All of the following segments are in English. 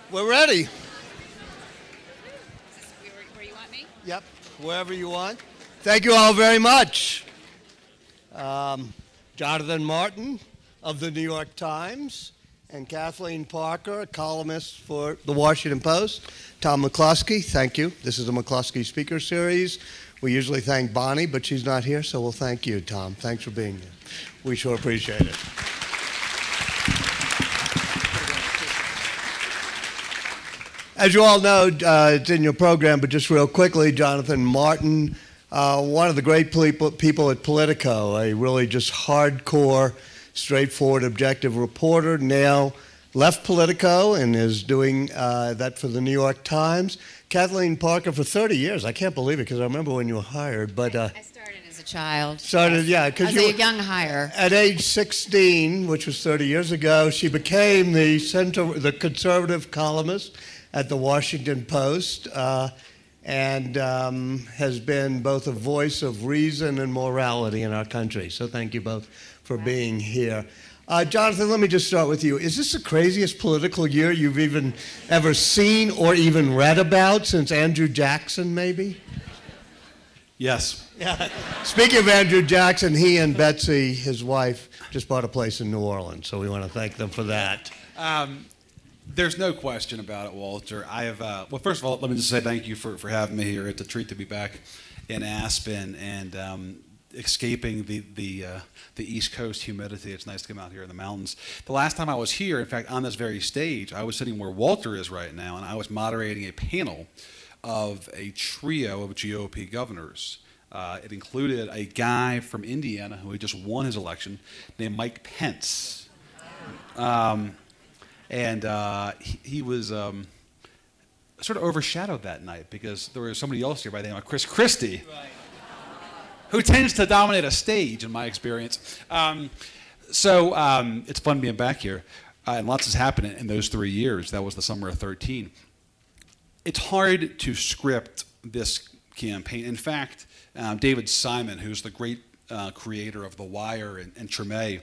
We're ready. Where you want me? Yep, wherever you want. Thank you all very much. Jonathan Martin of the New York Times and Kathleen Parker, a columnist for the Washington Post. Tom McCluskey, thank you. This is the McCluskey Speaker Series. We usually thank Bonnie, but she's not here, so we'll thank you, Tom. Thanks for being here. We sure appreciate it. As you all know, it's in your program, but just real quickly, Jonathan Martin, one of the great people at Politico, a really just hardcore, straightforward, objective reporter, now left Politico and is doing that for the New York Times. Kathleen Parker for 30 years. I can't believe it because I remember when you were hired. But I started as a child. Yeah. As a young hire. At age 16, which was 30 years ago, she became the conservative columnist at the Washington Post and has been both a voice of reason and morality in our country. So thank you both for being here. Jonathan, let me just start with you. Is this the craziest political year you've even ever seen or even read about since Andrew Jackson, maybe? Yes. Yeah. Speaking of Andrew Jackson, he and Betsy, his wife, just bought a place in New Orleans, so we want to thank them for that. There's no question about it, Walter. I have. Well, first of all, let me just say thank you for having me here. It's a treat to be back in Aspen and escaping the East Coast humidity. It's nice to come out here in the mountains. The last time I was here, in fact, on this very stage, I was sitting where Walter is right now, and I was moderating a panel of a trio of GOP governors. It included a guy from Indiana who had just won his election named Mike Pence. He was sort of overshadowed that night because there was somebody else here by the name of Chris Christie, who tends to dominate a stage in my experience. It's fun being back here, and lots has happened in those 3 years. That was the summer of 13. It's hard to script this campaign. In fact, David Simon, who's the great creator of The Wire and Treme,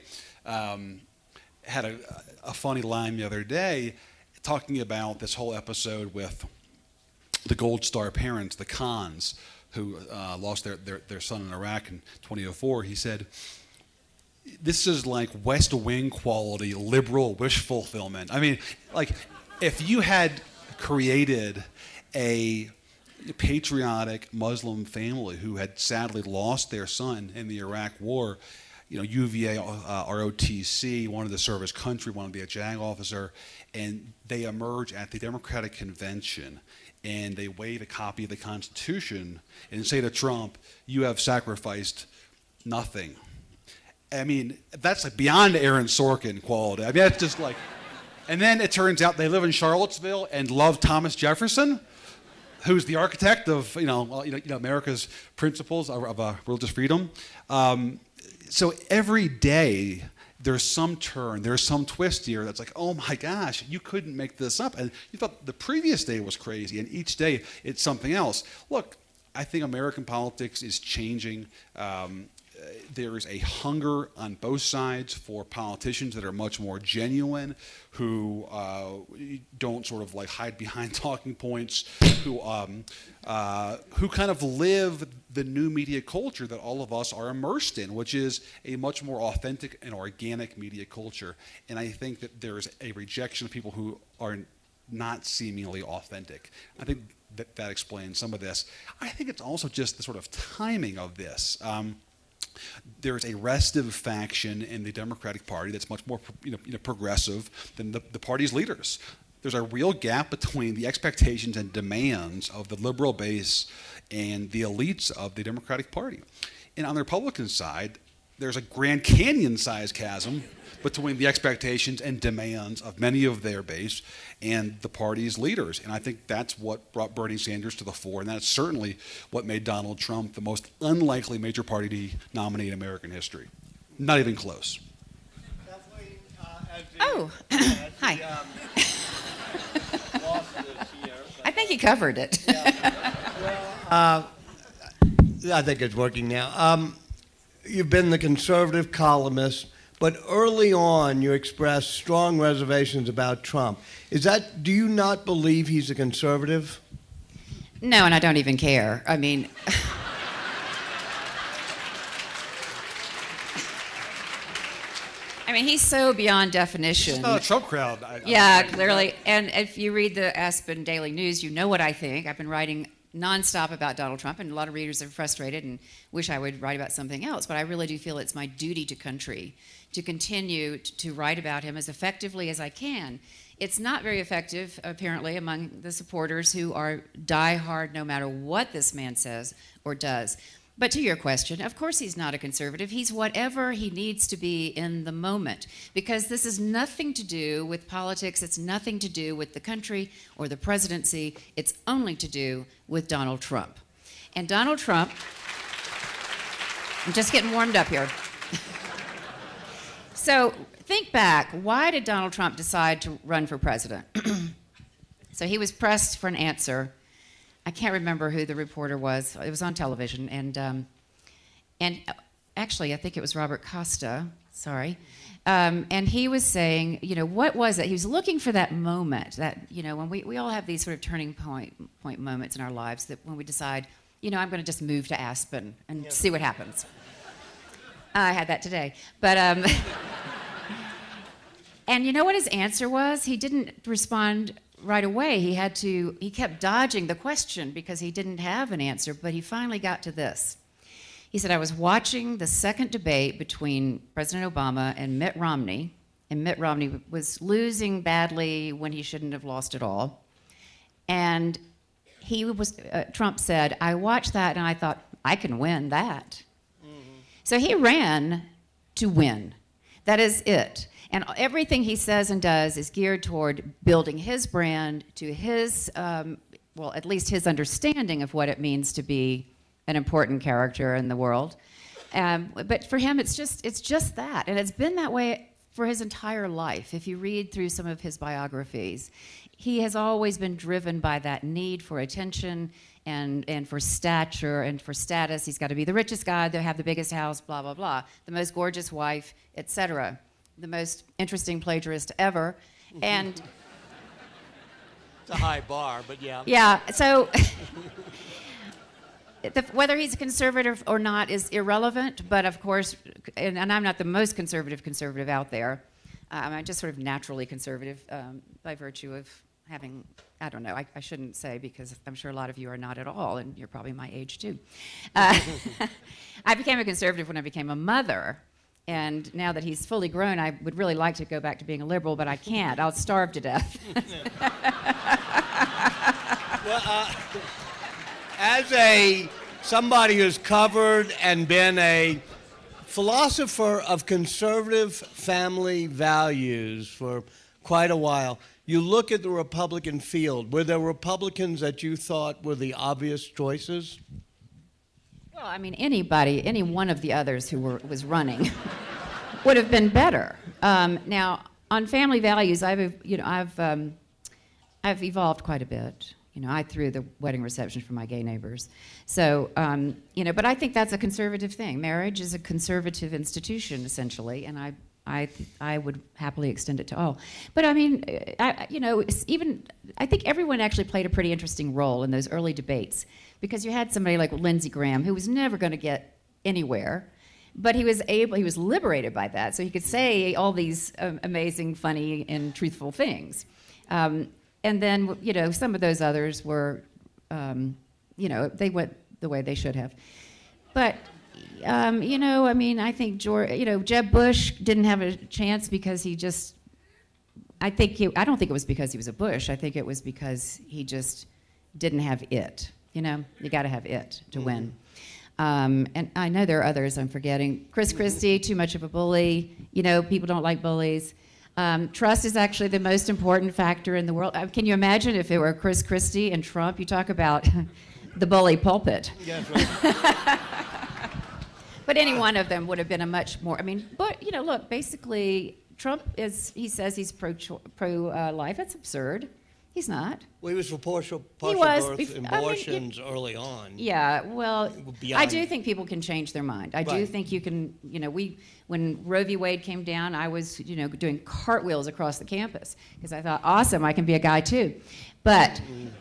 had a funny line the other day talking about this whole episode with the Gold Star parents, the Khans, who lost their son in Iraq in 2004. He said, this is like West Wing quality liberal wish fulfillment. I mean, like, if you had created a patriotic Muslim family who had sadly lost their son in the Iraq War, you know, UVA, ROTC, wanted to serve his country, wanted to be a JAG officer, and they emerge at the Democratic Convention and they wave a copy of the Constitution and say to Trump, you have sacrificed nothing. I mean, that's like beyond Aaron Sorkin quality. I mean, that's just like, and then it turns out they live in Charlottesville and love Thomas Jefferson, who's the architect of America's principles of religious freedom. So every day there's some turn, there's some twist here that's like, oh my gosh, you couldn't make this up. And you thought the previous day was crazy, and each day it's something else. Look, I think American politics is changing. There is a hunger on both sides for politicians that are much more genuine, who don't sort of like hide behind talking points, who kind of live the new media culture that all of us are immersed in, which is a much more authentic and organic media culture. And I think that there is a rejection of people who are not seemingly authentic. I think that explains some of this. I think it's also just the sort of timing of this. There's a restive faction in the Democratic Party that's much more progressive than the party's leaders. There's a real gap between the expectations and demands of the liberal base and the elites of the Democratic Party. And on the Republican side, there's a Grand Canyon-sized chasm between the expectations and demands of many of their base and the party's leaders. And I think that's what brought Bernie Sanders to the fore, and that's certainly what made Donald Trump the most unlikely major party to nominate in American history. Not even close. Hi. I think he covered it. I think it's working now. You've been the conservative columnist but early on you expressed strong reservations about Trump. Do you not believe he's a conservative? No, and I don't even care. I mean, he's so beyond definition. It's not a Trump crowd. Yeah, clearly. And if you read the Aspen Daily News, you know what I think. I've been writing nonstop about Donald Trump, and a lot of readers are frustrated and wish I would write about something else. But I really do feel it's my duty to country to continue to write about him as effectively as I can. It's not very effective, apparently, among the supporters who are diehard no matter what this man says or does. But to your question, of course he's not a conservative. He's whatever he needs to be in the moment, because this has nothing to do with politics. It's nothing to do with the country or the presidency. It's only to do with Donald Trump. And Donald Trump, I'm just getting warmed up here. So think back, why did Donald Trump decide to run for president? So he was pressed for an answer. I can't remember who the reporter was. It was on television, and actually, I think it was Robert Costa. Sorry, and he was saying, what was it? He was looking for that moment that, when we all have these sort of turning point moments in our lives, that when we decide, I'm going to just move to Aspen and see what happens. I had that today, but and you know what his answer was? He didn't respond right away. He kept dodging the question because he didn't have an answer, but he finally got to this. He said, I was watching the second debate between President Obama and Mitt Romney, and Mitt Romney was losing badly when he shouldn't have lost at all. And Trump said, I watched that and I thought, I can win that. Mm-hmm. So he ran to win. That is it. And everything he says and does is geared toward building his brand to his, at least his understanding of what it means to be an important character in the world. But for him, it's just that. And it's been that way for his entire life. If you read through some of his biographies, he has always been driven by that need for attention and for stature and for status. He's got to be the richest guy, to have the biggest house, blah, blah, blah, the most gorgeous wife, etc., the most interesting plagiarist ever. And it's a high bar, but yeah. Yeah, so whether he's a conservative or not is irrelevant, but of course, and I'm not the most conservative out there. I'm just sort of naturally conservative by virtue of having, I don't know, I shouldn't say, because I'm sure a lot of you are not at all, and you're probably my age too. I became a conservative when I became a mother. And now that he's fully grown, I would really like to go back to being a liberal, but I can't. I'll starve to death. Well, as somebody who's covered and been a philosopher of conservative family values for quite a while, you look at the Republican field. Were there Republicans that you thought were the obvious choices? Well, any one of the others who was running would have been better. Now, on family values, I've evolved quite a bit. I threw the wedding reception for my gay neighbors. So, but I think that's a conservative thing. Marriage is a conservative institution, essentially, and I would happily extend it to all. But I think everyone actually played a pretty interesting role in those early debates, because you had somebody like Lindsey Graham who was never going to get anywhere, but he was liberated by that, so he could say all these amazing, funny, and truthful things. And then, some of those others were, they went the way they should have. But I think Jeb Bush didn't have a chance because I don't think it was because he was a Bush. I think it was because he just didn't have it. You got to have it to win. And I know there are others I'm forgetting. Chris Christie, too much of a bully. People don't like bullies. Trust is actually the most important factor in the world. Can you imagine if it were Chris Christie and Trump? You talk about the bully pulpit. Yeah, right. But any one of them would have been a much more, look, basically, Trump he says he's pro-life. That's absurd. He's not. Well, he was for partial was birth bef- I mean, abortions early on. Yeah, well, Beyond- I do think people can change their mind. I do Right. think you can, when Roe v. Wade came down, I was, doing cartwheels across the campus because I thought, awesome, I can be a guy too. But,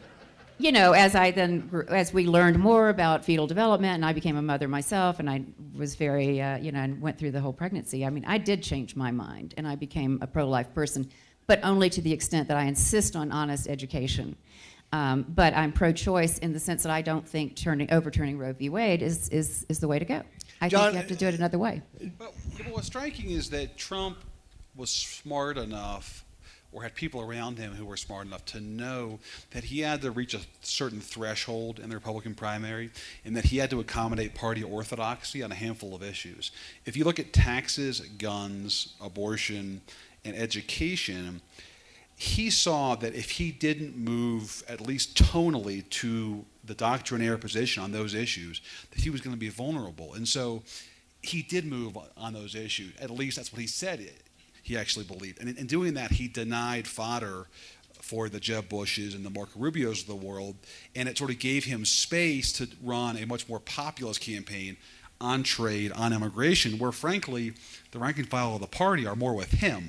as we learned more about fetal development and I became a mother myself and I was very, and went through the whole pregnancy, I mean, I did change my mind and I became a pro-life person, but only to the extent that I insist on honest education. But I'm pro-choice in the sense that I don't think overturning Roe v. Wade is the way to go. I think John, you have to do it another way. But what's striking is that Trump was smart enough, or had people around him who were smart enough to know that he had to reach a certain threshold in the Republican primary, and that he had to accommodate party orthodoxy on a handful of issues. If you look at taxes, guns, abortion, and education, he saw that if he didn't move, at least tonally, to the doctrinaire position on those issues, that he was going to be vulnerable. And so he did move on those issues. At least that's what he said he actually believed. And in doing that, he denied fodder for the Jeb Bushes and the Marco Rubios of the world, and it sort of gave him space to run a much more populist campaign on trade, on immigration, where frankly, the rank and file of the party are more with him.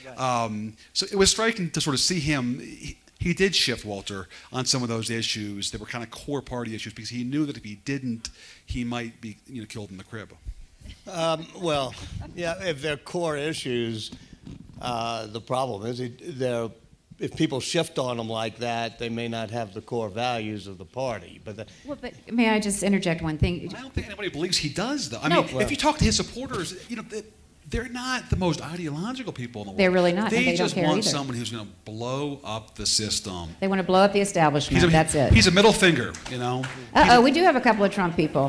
So it was striking to sort of see him. He did shift, Walter, on some of those issues that were kind of core party issues, because he knew that if he didn't, he might be killed in the crib. Well, yeah, if they're core issues, the problem is if people shift on them like that, they may not have the core values of the party. But May I just interject one thing? I don't think anybody believes he does, though. I No. mean, if you talk to his supporters, they're not the most ideological people in the world. They're really not, and They they don't just care want either. someone who's going to blow up the system. They want to blow up the establishment. That's it. He's a middle finger, Uh-oh, we do have a couple of Trump people.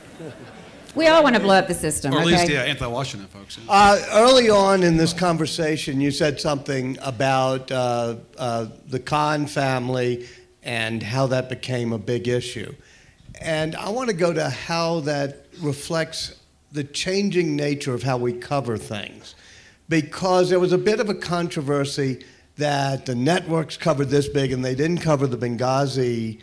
We all want to blow up the system, Or at okay? least, yeah, anti-Washington folks. early on in this conversation, you said something about the Khan family and how that became a big issue. And I want to go to how that reflects the changing nature of how we cover things. Because there was a bit of a controversy that the networks covered this big and they didn't cover the Benghazi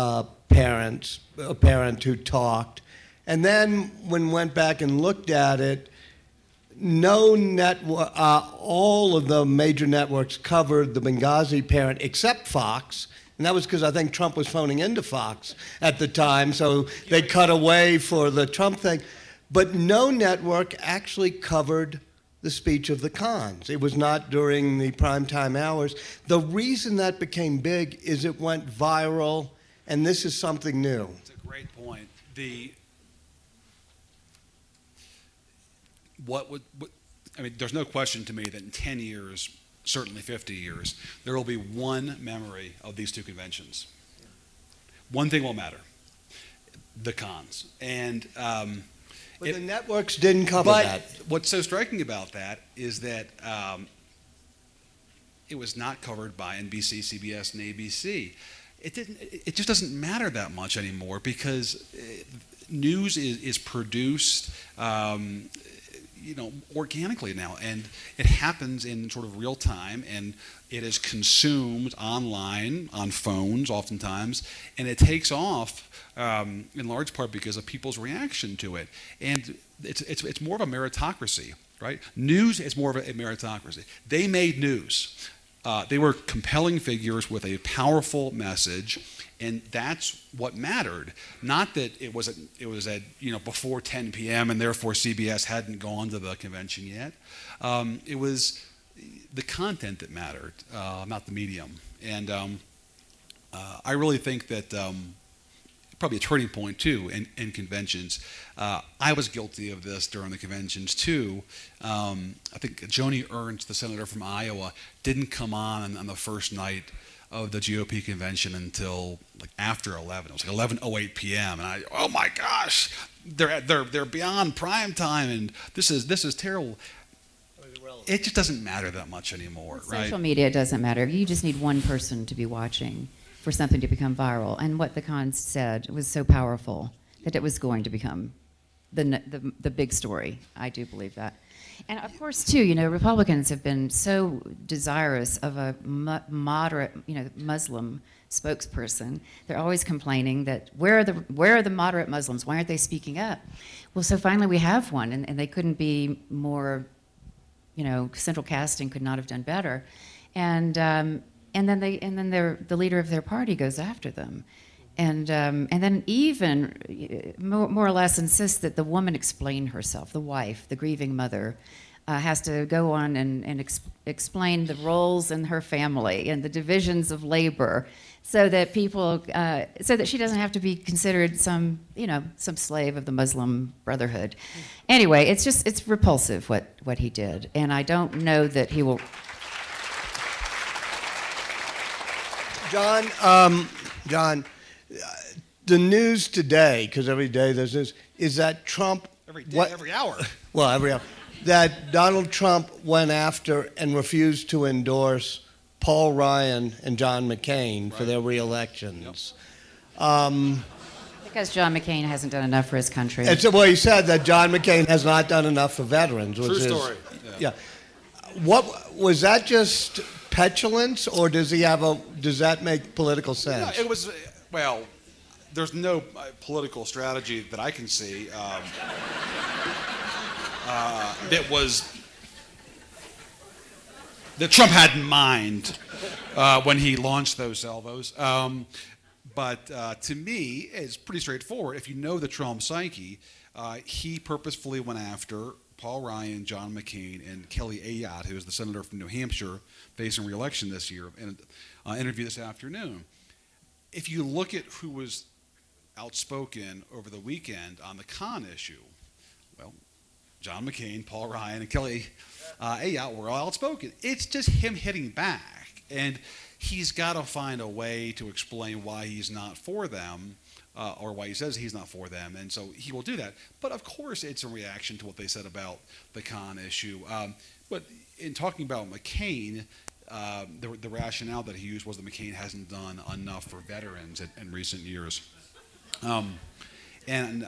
parent who talked. And then when we went back and looked at it, no network, all of the major networks covered the Benghazi parent except Fox. And that was because I think Trump was phoning into Fox at the time, so they cut away for the Trump thing. But no network actually covered the speech of the Khans. It was not during the primetime hours. The reason that became big is it went viral, and this is something new. It's a great point. There's no question to me that in 10 years, certainly 50 years, there will be one memory of these two conventions. One thing will matter: the Khans. And But the networks didn't cover that. What's so striking about that is that it was not covered by NBC, CBS, and ABC. It just doesn't matter that much anymore, because news is produced organically now, and it happens in sort of real time, and it is consumed online, on phones oftentimes, and it takes off in large part because of people's reaction to it. And it's more of a meritocracy, right? News is more of a meritocracy. They made news. They were compelling figures with a powerful message, and that's what mattered. Not that it was at before 10 p.m. and therefore CBS hadn't gone to the convention yet. It was the content that mattered, not the medium. And I really think that probably a turning point too in conventions. I was guilty of this during the conventions too. I think Joni Ernst, the senator from Iowa, didn't come on the first night of the GOP convention until like after 11. It was like 11:08 p.m. and oh my gosh, they're beyond prime time, and this is terrible. It just doesn't matter that much anymore, right? Social media doesn't matter. You just need one person to be watching for something to become viral. And what the Khans said was so powerful that it was going to become the big story. I do believe that. And of course, too, Republicans have been so desirous of a moderate, Muslim spokesperson. They're always complaining that where are the moderate Muslims? Why aren't they speaking up? Well, so finally we have one, and they couldn't be more, central casting could not have done better, and then the leader of their party goes after them. And then even more or less insists that the woman explain herself, the wife, the grieving mother, has to go on and explain the roles in her family and the divisions of labor, so that so that she doesn't have to be considered some slave of the Muslim Brotherhood. Anyway, it's repulsive what he did, and I don't know that he will. John, the news today, because every day there's news, is that Trump... Every day, every hour. Well, every hour. That Donald Trump went after and refused to endorse Paul Ryan and John McCain for their re-elections. Yep. Because John McCain hasn't done enough for his country. Well, he said that John McCain has not done enough for veterans. True story. Yeah. What was that? Just petulance, or does that make political sense? No, it was. Well, there's no political strategy that I can see that Trump had in mind when he launched those salvos. But to me, it's pretty straightforward. If you know the Trump psyche, he purposefully went after Paul Ryan, John McCain, and Kelly Ayotte, who is the senator from New Hampshire facing re-election this year, in an interview this afternoon. If you look at who was outspoken over the weekend on the con issue, well, John McCain, Paul Ryan, and Kelly Ayotte were all outspoken. It's just him hitting back, and he's got to find a way to explain why he's not for them, or why he says he's not for them, and so he will do that. But of course, it's a reaction to what they said about the con issue. But in talking about McCain, the rationale that he used was that McCain hasn't done enough for veterans in recent years. And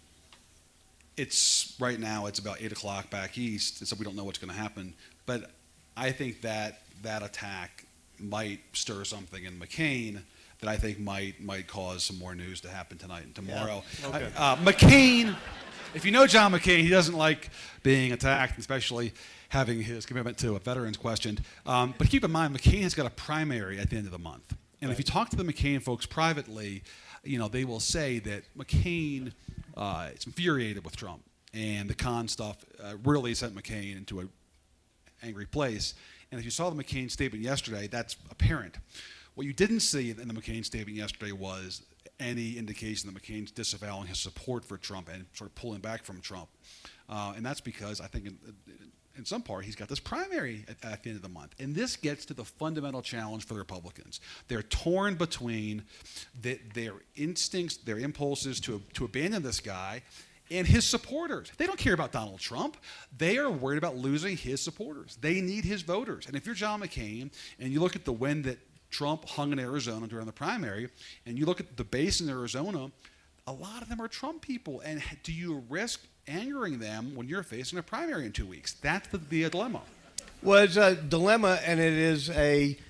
right now it's about 8 o'clock back east, so we don't know what's going to happen. But I think that attack might stir something in McCain that I think might cause some more news to happen tonight and tomorrow. Yeah. Okay. McCain, if you know John McCain, he doesn't like being attacked, especially having his commitment to a veterans question. But keep in mind, McCain has got a primary at the end of the month. And if you talk to the McCain folks privately, they will say that McCain is infuriated with Trump. And the con stuff really sent McCain into an angry place. And if you saw the McCain statement yesterday, that's apparent. What you didn't see in the McCain statement yesterday was any indication that McCain's disavowing his support for Trump and sort of pulling back from Trump. And that's because I think in some part he's got this primary at the end of the month. And this gets to the fundamental challenge for the Republicans. They're torn between their instincts, their impulses to abandon this guy and his supporters. They don't care about Donald Trump. They are worried about losing his supporters. They need his voters. And if you're John McCain and you look at the win that Trump hung in Arizona during the primary, and you look at the base in Arizona, a lot of them are Trump people. And do you risk angering them when you're facing a primary in 2 weeks? That's the dilemma. Well, it's a dilemma, and it is a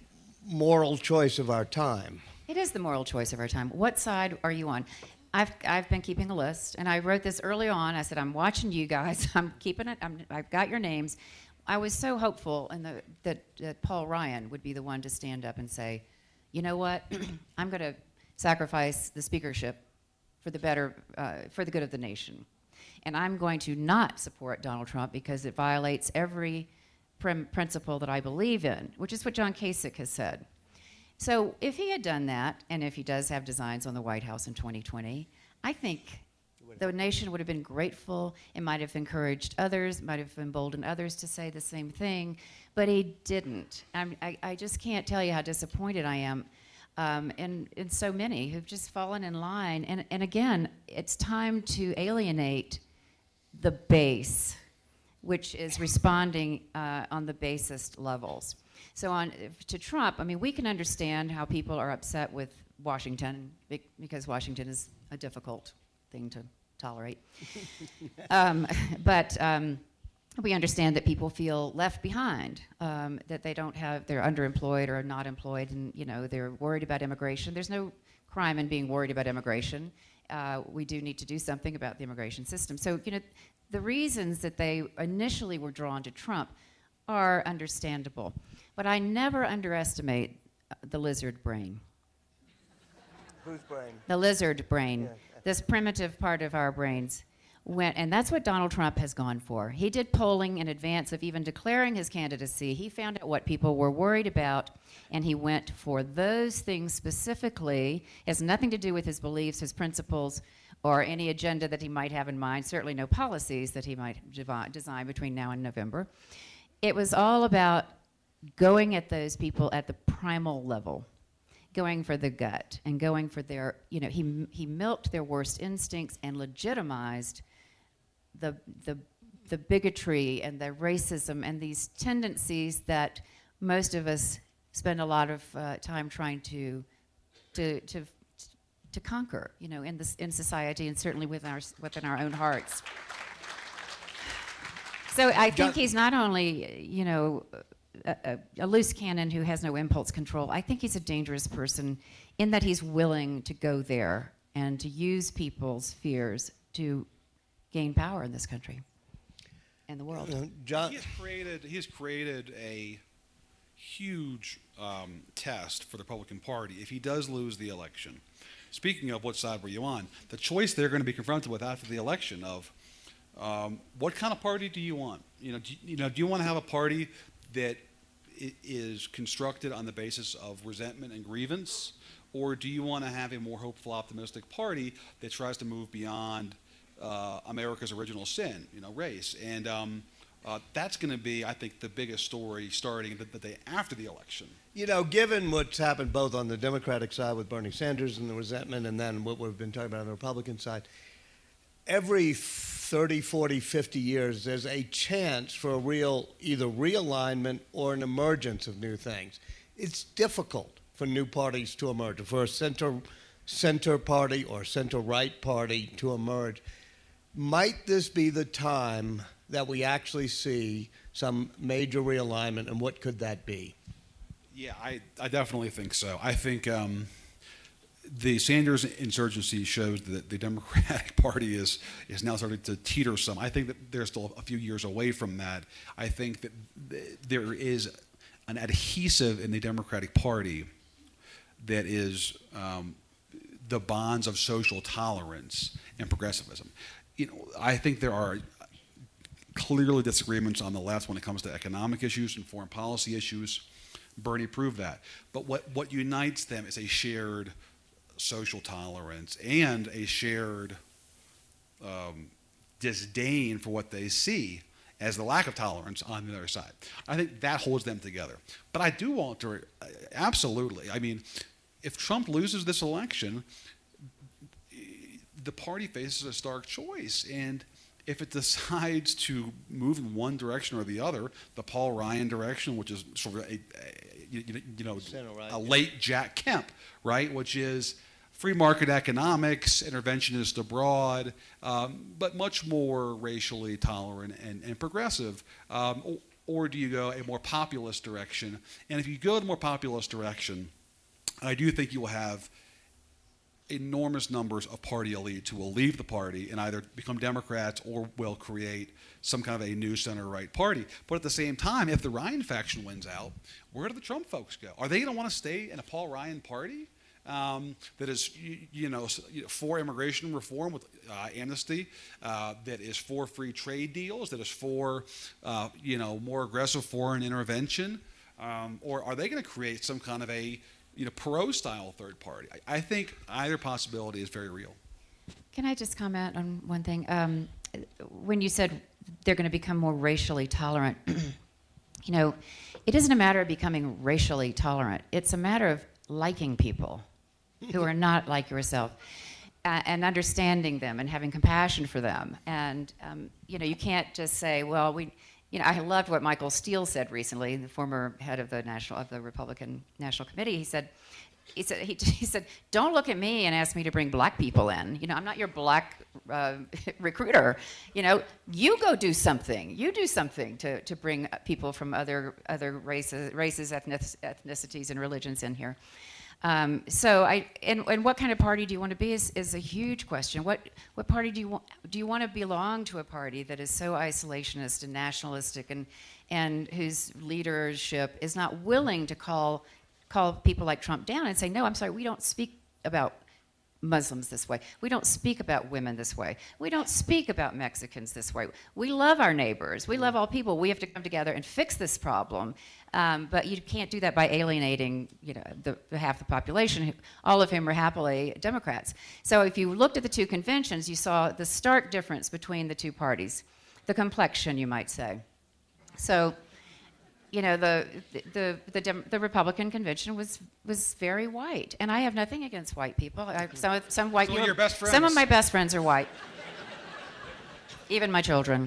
moral choice of our time. It is the moral choice of our time. What side are you on? I've been keeping a list, and I wrote this early on. I said, I'm watching you guys. I'm keeping it. I've got your names. I was so hopeful that Paul Ryan would be the one to stand up and say, you know what, I'm going to sacrifice the speakership for the good of the nation. And I'm going to not support Donald Trump because it violates every principle that I believe in, which is what John Kasich has said. So if he had done that, and if he does have designs on the White House in 2020, I think the nation would have been grateful. It might have encouraged others, might have emboldened others to say the same thing, but he didn't. I just can't tell you how disappointed I am in so many who've just fallen in line. And again, it's time to alienate the base, which is responding on the basest levels. So to Trump, I mean, we can understand how people are upset with Washington because Washington is a difficult thing to tolerate. But we understand that people feel left behind, that they're underemployed or not employed, and they're worried about immigration. There's no crime in being worried about immigration. We do need to do something about the immigration system. So, the reasons that they initially were drawn to Trump are understandable. But I never underestimate the lizard brain. Whose brain? The lizard brain, Yeah. this primitive part of our brains. And that's what Donald Trump has gone for. He did polling in advance of even declaring his candidacy. He found out what people were worried about, and he went for those things specifically. It has nothing to do with his beliefs, his principles, or any agenda that he might have in mind, certainly no policies that he might design between now and November. It was all about going at those people at the primal level, going for the gut and going for their, he milked their worst instincts and legitimized the bigotry and the racism and these tendencies that most of us spend a lot of time trying to conquer, in society and certainly within our own hearts. So I think he's not only, a loose cannon who has no impulse control. I think he's a dangerous person in that he's willing to go there and to use people's fears to gain power in this country and the world. John, He has created a huge test for the Republican Party if he does lose the election. Speaking of what side were you on, the choice they're going to be confronted with after the election of what kind of party do you want? Do you want to have a party that is constructed on the basis of resentment and grievance, or do you want to have a more hopeful, optimistic party that tries to move beyond America's original sin, race? And that's going to be, I think, the biggest story starting the day after the election. Given what's happened both on the Democratic side with Bernie Sanders and the resentment, and then what we've been talking about on the Republican side, every 30, 40, 50 years, there's a chance for a real either realignment or an emergence of new things. It's difficult for new parties to emerge, for a center party or center-right party to emerge. Might this be the time that we actually see some major realignment, and what could that be? Yeah, I definitely think so. I think the Sanders insurgency shows that the Democratic Party is now starting to teeter some. I think that they're still a few years away from that. I think that there is an adhesive in the Democratic Party that is the bonds of social tolerance and progressivism. I think there are clearly disagreements on the left when it comes to economic issues and foreign policy issues. Bernie proved that. But what unites them is a shared social tolerance and a shared disdain for what they see as the lack of tolerance on the other side. I think that holds them together. But I do want to, absolutely, if Trump loses this election, the party faces a stark choice. And if it decides to move in one direction or the other, the Paul Ryan direction, which is sort of a late Jack Kemp, right, which is free market economics, interventionist abroad, but much more racially tolerant and progressive, or do you go a more populist direction? And if you go the more populist direction, I do think you will have enormous numbers of party elites who will leave the party and either become Democrats or will create some kind of a new center-right party. But at the same time, if the Ryan faction wins out, where do the Trump folks go? Are they going to want to stay in a Paul Ryan party that is, for immigration reform with amnesty, that is for free trade deals, that is for, more aggressive foreign intervention? Or are they going to create some kind of a Perot-style third party? I think either possibility is very real. Can I just comment on one thing? When you said they're going to become more racially tolerant, it isn't a matter of becoming racially tolerant. It's a matter of liking people who are not like yourself and understanding them and having compassion for them. And, you can't just say, well, I loved what Michael Steele said recently, the former head of the Republican National Committee. He said, don't look at me and ask me to bring black people in. I'm not your black recruiter. You go do something. You do something to bring people from other races, ethnicities, and religions in here. And what kind of party do you want to be is a huge question. What party do you want to belong to? A party that is so isolationist and nationalistic and whose leadership is not willing to call people like Trump down and say, no, I'm sorry, we don't speak about Muslims this way. We don't speak about women this way. We don't speak about Mexicans this way. We love our neighbors. We love all people. We have to come together and fix this problem. But you can't do that by alienating, the half the population, all of whom are happily Democrats. So if you looked at the two conventions, you saw the stark difference between the two parties, the complexion, you might say. So, the Republican convention was very white, and I have nothing against white people. Some white people. Your best friends. Some of my best friends are white, even my children.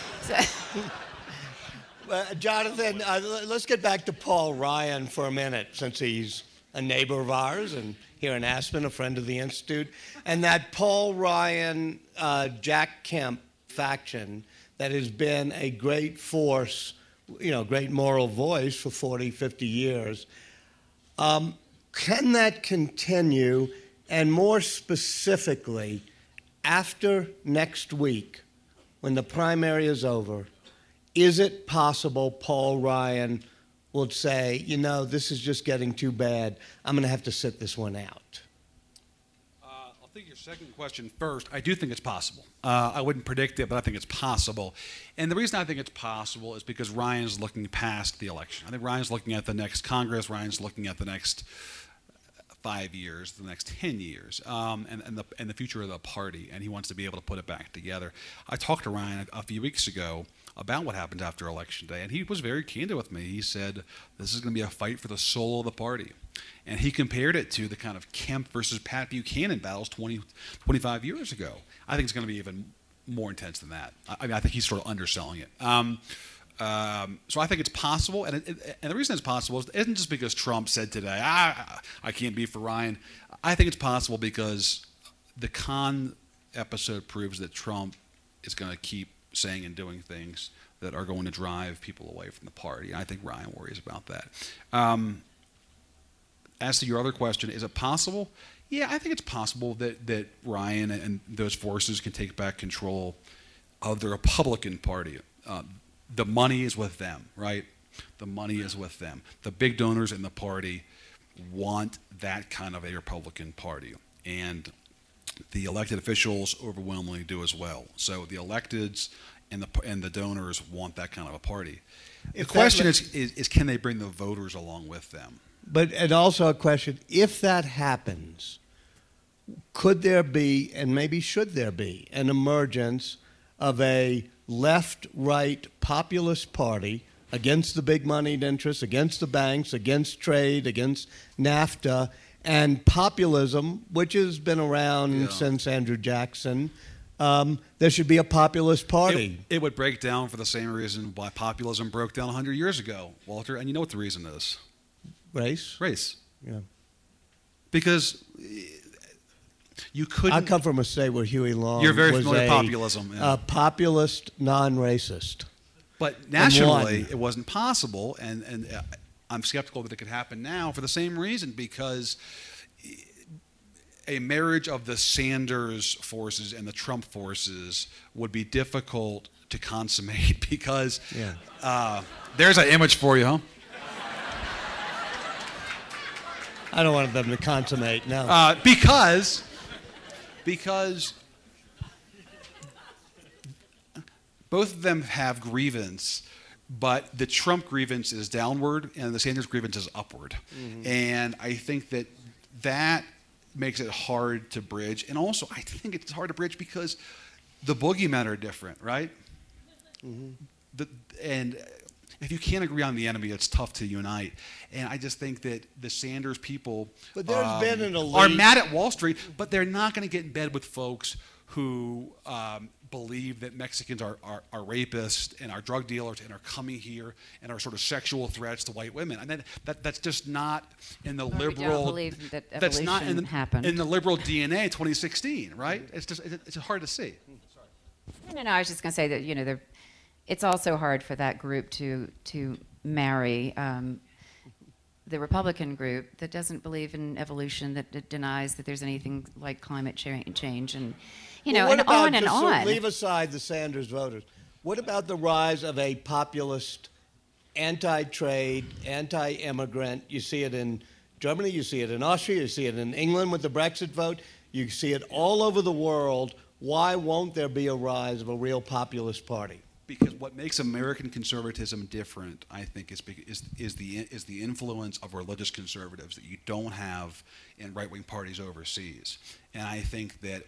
Jonathan, let's get back to Paul Ryan for a minute, since he's a neighbor of ours and here in Aspen, a friend of the Institute, and that Paul Ryan, Jack Kemp faction that has been a great force, great moral voice for 40, 50 years. Can that continue? And more specifically, after next week, when the primary is over, is it possible Paul Ryan would say, this is just getting too bad. I'm going to have to sit this one out? I'll take your second question first. I do think it's possible. I wouldn't predict it, but I think it's possible. And the reason I think it's possible is because Ryan's looking past the election. I think Ryan's looking at the next Congress. Ryan's looking at the next 5 years, the next 10 years, and the future of the party, and he wants to be able to put it back together. I talked to Ryan a few weeks ago about what happened after Election Day, and he was very candid with me. He said, this is going to be a fight for the soul of the party. And he compared it to the kind of Kemp versus Pat Buchanan battles 25 years ago. I think it's going to be even more intense than that. I think he's sort of underselling it. So I think it's possible, and the reason it's possible isn't just because Trump said today, I can't be for Ryan. I think it's possible because the Khan episode proves that Trump is going to keep saying and doing things that are going to drive people away from the party. I think Ryan worries about that. As to your other question, is it possible? Yeah, I think it's possible that Ryan and those forces can take back control of the Republican Party. The money is with them, right? The money is with them. The big donors in the party want that kind of a Republican Party. And the elected officials overwhelmingly do as well. So the electeds and the donors want that kind of a party. The question is can they bring the voters along with them? And also a question, if that happens, could there be, and maybe should there be, an emergence of a left-right populist party against the big moneyed interests, against the banks, against trade, against NAFTA, and populism, which has been around since Andrew Jackson? There should be a populist party. It would break down for the same reason why populism broke down 100 years ago, Walter, and you know what the reason is. Race. Yeah. Because you couldn't... I come from a state where Huey Long You're very was familiar with populism. Yeah. A populist, non-racist. But nationally, it wasn't possible, and I'm skeptical that it could happen now for the same reason, because a marriage of the Sanders forces and the Trump forces would be difficult to consummate because there's an image for you, huh? I don't want them to consummate, no. Because both of them have grievance, but the Trump grievance is downward and the Sanders grievance is upward. Mm-hmm. And I think that makes it hard to bridge. And also, I think it's hard to bridge because the boogeymen are different, right? Mm-hmm. And if you can't agree on the enemy, it's tough to unite. And I just think that the Sanders people but there's been an elite... are mad at Wall Street, but they're not going to get in bed with folks who believe that Mexicans are rapists and are drug dealers and are coming here and are sort of sexual threats to white women. And that's just not in the Or we liberal. don't believe that that's not in happened. in the liberal DNA 2016, right? It's hard to see. No, I was just going to say that it's also hard for that group to marry the Republican group that doesn't believe in evolution, that denies that there's anything like climate change, and Well, what and about on and just sort of on. leave aside the Sanders voters. What about the rise of a populist, anti-trade, anti-immigrant? You see it in Germany, you see it in Austria, you see it in England with the Brexit vote. You see it all over the world. Why won't there be a rise of a real populist party? Because what makes American conservatism different, I think, is the influence of religious conservatives that you don't have in right-wing parties overseas. And I think that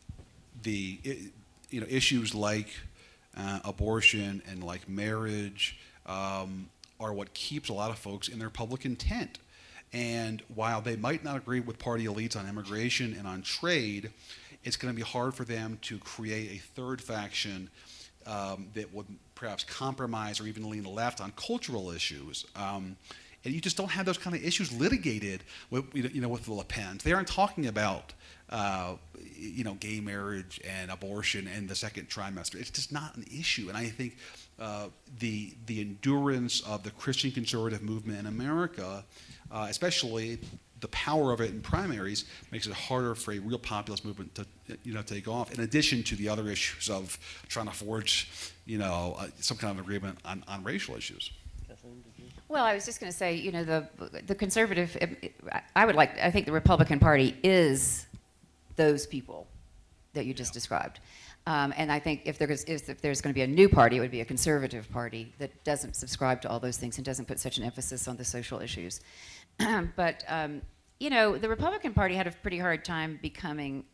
issues like abortion and like marriage are what keeps a lot of folks in their public intent. And while they might not agree with party elites on immigration and on trade, it's going to be hard for them to create a third faction that would perhaps compromise or even lean left on cultural issues. And you just don't have those kind of issues litigated with the Le Pens. They aren't talking about gay marriage and abortion and the second trimester. It's just not an issue. And I think the endurance of the Christian conservative movement in America, especially the power of it in primaries, makes it harder for a real populist movement to take off, in addition to the other issues of trying to forge some kind of agreement on racial issues. Well, I was just going to say, the conservative, I think the Republican Party is those people that you just described. And I think if there's going to be a new party, it would be a conservative party that doesn't subscribe to all those things and doesn't put such an emphasis on the social issues. But, the Republican Party had a pretty hard time becoming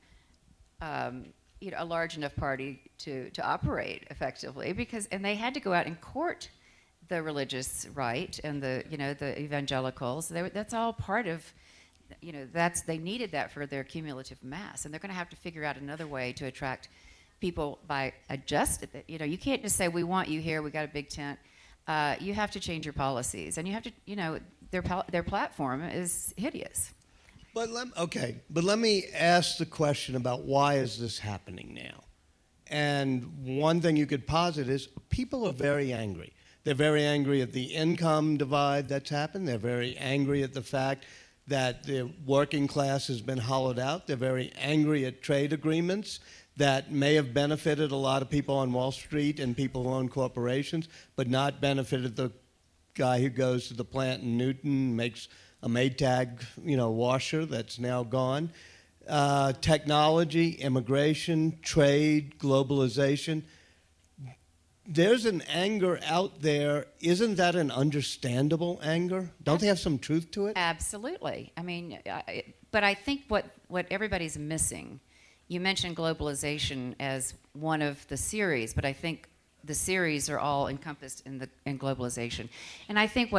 a large enough party to operate effectively, and they had to go out and court the religious right and the evangelicals. That's all part of, they needed that for their cumulative mass, and they're going to have to figure out another way to attract people by adjusting. You can't just say, we want you here, we got a big tent. You have to change your policies, and you have to, their platform is hideous. But let me ask the question about why is this happening now? And one thing you could posit is people are very angry. They're very angry at the income divide that's happened. They're very angry at the fact that the working class has been hollowed out. They're very angry at trade agreements that may have benefited a lot of people on Wall Street and people who own corporations, but not benefited the guy who goes to the plant in Newton, makes a Maytag, washer that's now gone. Technology, immigration, trade, globalization. There's an anger out there. Isn't that an understandable anger? Don't they have some truth to it? Absolutely. I mean, but I think what everybody's missing, you mentioned globalization as one of the series, but I think the series are all encompassed in globalization. And I think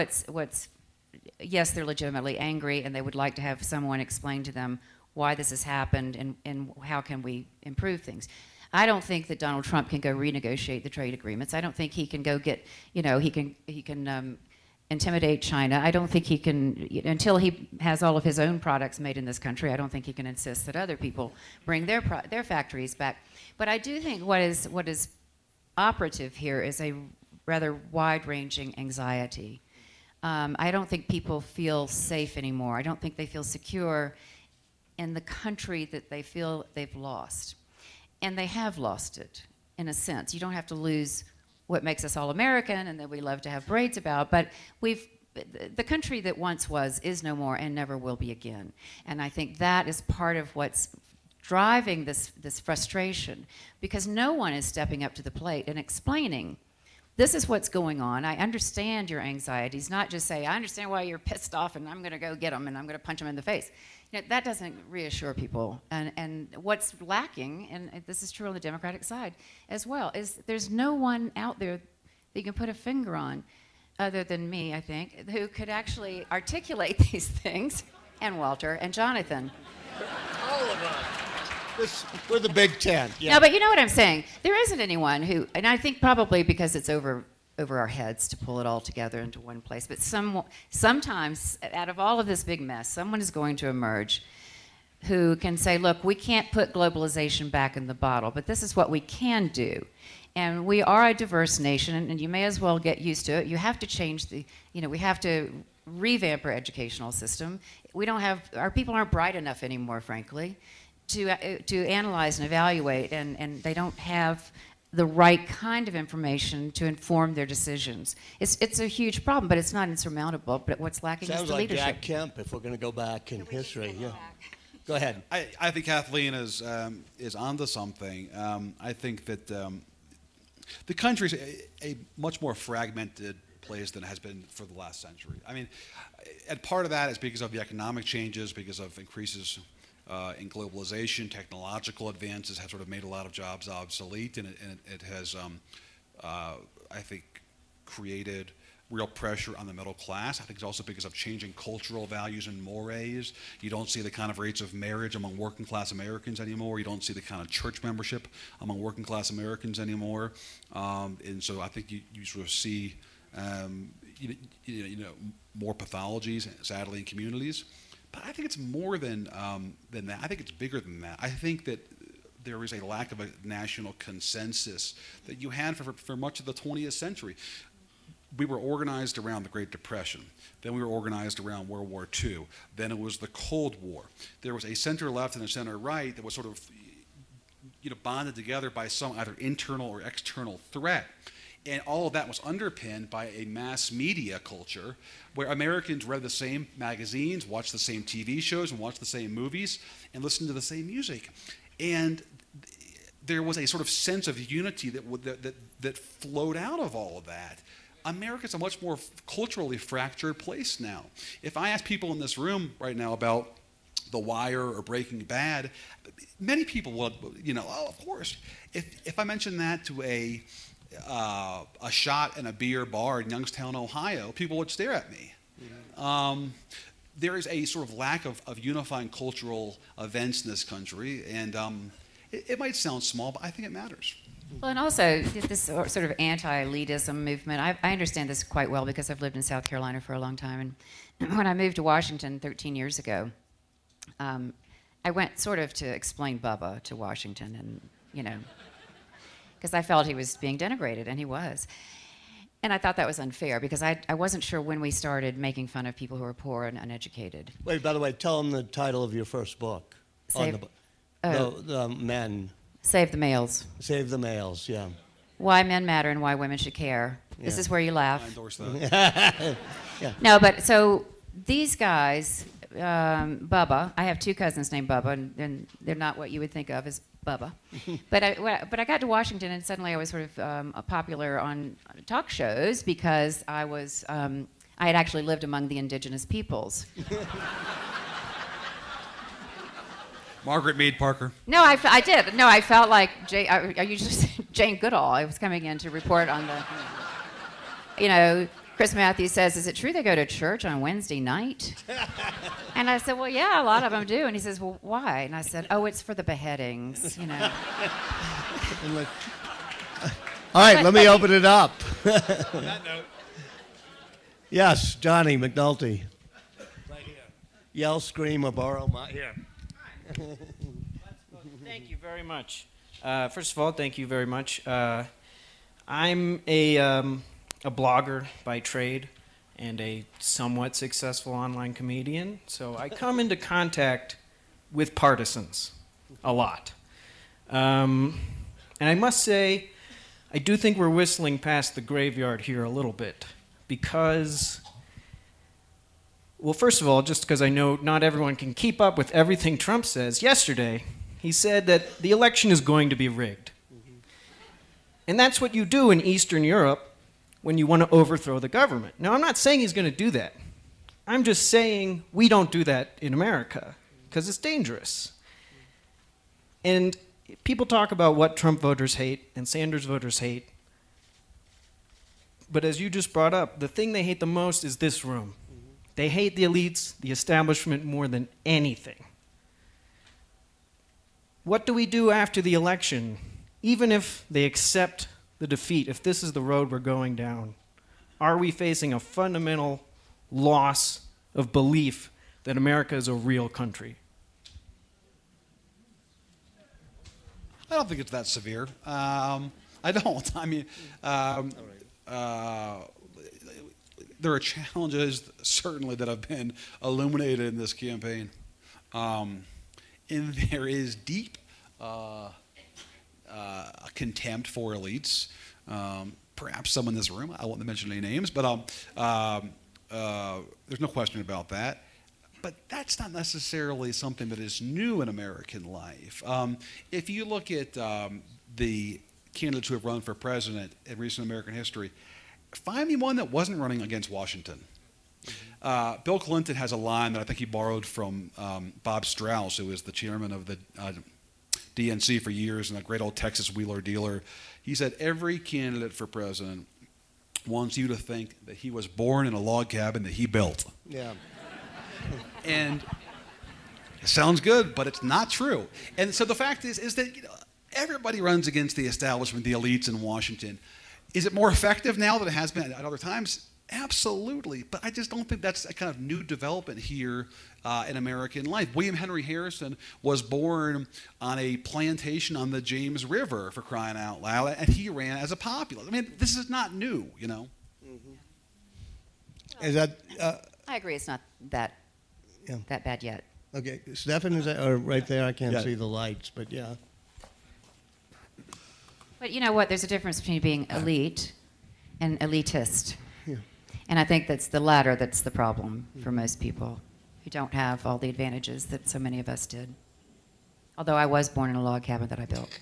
yes, they're legitimately angry, and they would like to have someone explain to them why this has happened and how can we improve things. I don't think that Donald Trump can go renegotiate the trade agreements. I don't think he can go get, he can intimidate China. I don't think he can, until he has all of his own products made in this country, I don't think he can insist that other people bring their factories back. But I do think what is operative here is a rather wide-ranging anxiety. I don't think people feel safe anymore. I don't think they feel secure in the country that they feel they've lost. And they have lost it, in a sense. You don't have to lose what makes us all American and that we love to have parades about, but the country that once was is no more and never will be again. And I think that is part of what's driving this frustration, because no one is stepping up to the plate and explaining, this is what's going on. I understand your anxieties, not just say, I understand why you're pissed off and I'm going to go get them and I'm going to punch them in the face. That doesn't reassure people. And what's lacking, and this is true on the Democratic side as well, is there's no one out there that you can put a finger on, other than me, I think, who could actually articulate these things, and Walter, and Jonathan. All of us. We're the Big Ten. Yeah. No, but you know what I'm saying. There isn't anyone who, and I think probably because it's over our heads to pull it all together into one place. But sometimes, out of all of this big mess, someone is going to emerge who can say, "Look, we can't put globalization back in the bottle, but this is what we can do." And we are a diverse nation, and you may as well get used to it. You have to change we have to revamp our educational system. Our people aren't bright enough anymore, frankly, to analyze and evaluate, and they don't have the right kind of information to inform their decisions. It's a huge problem, but it's not insurmountable. But what's lacking is Sounds the like leadership. Jack Kemp, if we're going to go back in history. Yeah. Go ahead. I think Kathleen is onto something. I think that the country's a much more fragmented place than it has been for the last century. I mean, and part of that is because of the economic changes, because of increases in globalization, technological advances have sort of made a lot of jobs obsolete, and it has, I think, created real pressure on the middle class. I think it's also because of changing cultural values and mores. You don't see the kind of rates of marriage among working class Americans anymore. You don't see the kind of church membership among working class Americans anymore. And so I think you sort of see more pathologies, sadly, in communities. But I think it's more than that. I think it's bigger than that. I think that there is a lack of a national consensus that you had for much of the 20th century. We were organized around the Great Depression. Then we were organized around World War II. Then it was the Cold War. There was a center-left and a center-right that was sort of bonded together by some either internal or external threat. And all of that was underpinned by a mass media culture where Americans read the same magazines, watched the same TV shows, and watched the same movies, and listened to the same music. And there was a sort of sense of unity that flowed out of all of that. America's a much more culturally fractured place now. If I ask people in this room right now about The Wire or Breaking Bad, many people would, oh, of course. If I mention that to a shot in a beer bar in Youngstown, Ohio, people would stare at me. There is a sort of lack of unifying cultural events in this country, and it might sound small, but I think it matters. Well, and also this sort of anti-elitism movement, I understand this quite well because I've lived in South Carolina for a long time. And when I moved to Washington 13 years ago, I went sort of to explain Bubba to Washington, and, because I felt he was being denigrated, and he was. And I thought that was unfair because I wasn't sure when we started making fun of people who are poor and uneducated. Wait, by the way, tell them the title of your first book. The Men. Save the Males. Save the Males, yeah. Why Men Matter and Why Women Should Care. Yeah. This is where you laugh. I endorse that. Yeah. No, but so these guys, Bubba, I have two cousins named Bubba, and they're not what you would think of as Bubba. But I got to Washington, and suddenly I was sort of popular on talk shows because I had actually lived among the indigenous peoples. Margaret Mead Parker. No, I did. No, I felt like Jane Goodall. I was coming in to report on the, Chris Matthews says, "Is it true they go to church on Wednesday night?" And I said, "Well, yeah, a lot of them do." And he says, "Well, why?" And I said, "Oh, it's for the beheadings, All right, let me open it up. On that note. Yes, Johnny McNulty. Right here. Yell, scream, or borrow my... Here. Thank you very much. First of all, thank you very much. I'm a blogger by trade and a somewhat successful online comedian, so I come into contact with partisans a lot. And I must say, I do think we're whistling past the graveyard here a little bit because... Well, first of all, just because I know not everyone can keep up with everything Trump says, yesterday he said that the election is going to be rigged. Mm-hmm. And that's what you do in Eastern Europe when you want to overthrow the government. Now, I'm not saying he's going to do that. I'm just saying we don't do that in America because it's dangerous. And people talk about what Trump voters hate and Sanders voters hate. But as you just brought up, the thing they hate the most is this room. They hate the elites, the establishment more than anything. What do we do after the election? Even if they accept the defeat, if this is the road we're going down, are we facing a fundamental loss of belief that America is a real country? I don't think it's that severe. I don't. I mean, there are challenges certainly that have been illuminated in this campaign, and there is deep contempt for elites. Perhaps some in this room. I won't mention any names, but there's no question about that. But that's not necessarily something that is new in American life. If you look at the candidates who have run for president in recent American history, find me one that wasn't running against Washington. Bill Clinton has a line that I think he borrowed from Bob Strauss, who was the chairman of the DNC for years and a great old Texas wheeler dealer. He said, every candidate for president wants you to think that he was born in a log cabin that he built. Yeah. And it sounds good, but it's not true. And so the fact is that everybody runs against the establishment, the elites in Washington. Is it more effective now than it has been at other times? Absolutely. But I just don't think that's a kind of new development here in American life. William Henry Harrison was born on a plantation on the James River, for crying out loud, and he ran as a populist. I mean, this is not new, you know. Mm-hmm. Is that... I agree. It's not that bad yet. Okay, Stefan, is that right there? I can't Yeah. see the lights, but yeah. But you know what? There's a difference between being elite and elitist. Yeah. And I think that's the latter that's the problem for most people who don't have all the advantages that so many of us did. Although I was born in a log cabin that I built.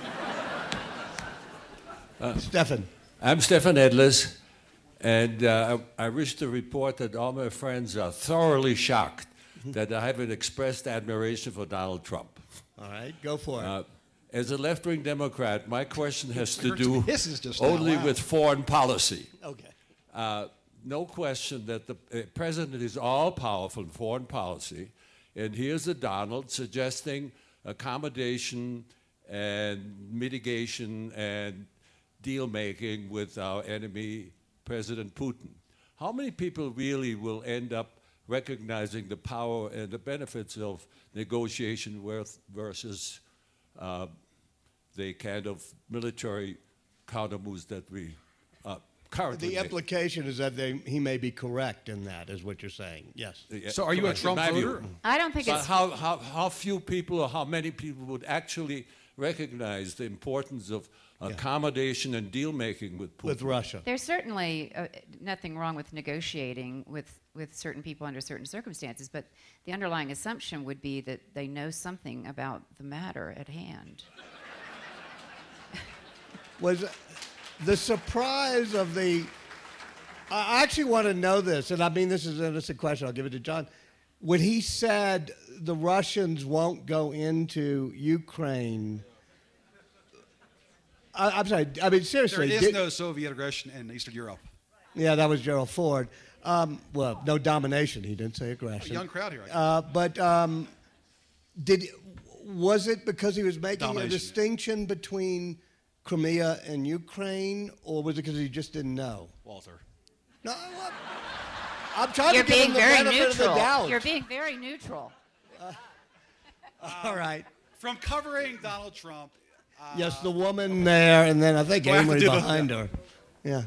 Stefan. I'm Stefan Edlis, and I wish to report that all my friends are thoroughly shocked that I haven't expressed admiration for Donald Trump. All right, go for it. As a left-wing Democrat, my question has to Hurts do this is just now, only wow. with foreign policy. Okay. No question that the president is all-powerful in foreign policy, and here's a Donald suggesting accommodation and mitigation and deal-making with our enemy, President Putin. How many people really will end up recognizing the power and the benefits of negotiation versus the kind of military countermoves that we currently The make? implication is that he may be correct in that, is what you're saying. Yes. So are you a Correct, in Trump my view. voter? I don't think But it's... how few people or how many people would actually recognize the importance of accommodation and deal-making with Putin? With Russia. There's certainly nothing wrong with negotiating with certain people under certain circumstances, but the underlying assumption would be that they know something about the matter at hand. Was the surprise of the... I actually want to know this, and I mean this is an innocent question. I'll give it to John. When he said the Russians won't go into Ukraine... I'm sorry. I mean, seriously. There is no Soviet aggression in Eastern Europe. Yeah, that was Gerald Ford. Well, no domination. He didn't say aggression. Young crowd here. Was it because he was making a Domination. distinction between Crimea and Ukraine, or was it because he just didn't know? Walter. No, I'm trying You're to give being him the very benefit of the neutral. doubt. You're being very neutral. All right. From covering Donald Trump. Yes, the woman there, and then I think Do I have to Amory do the- behind her. Yeah.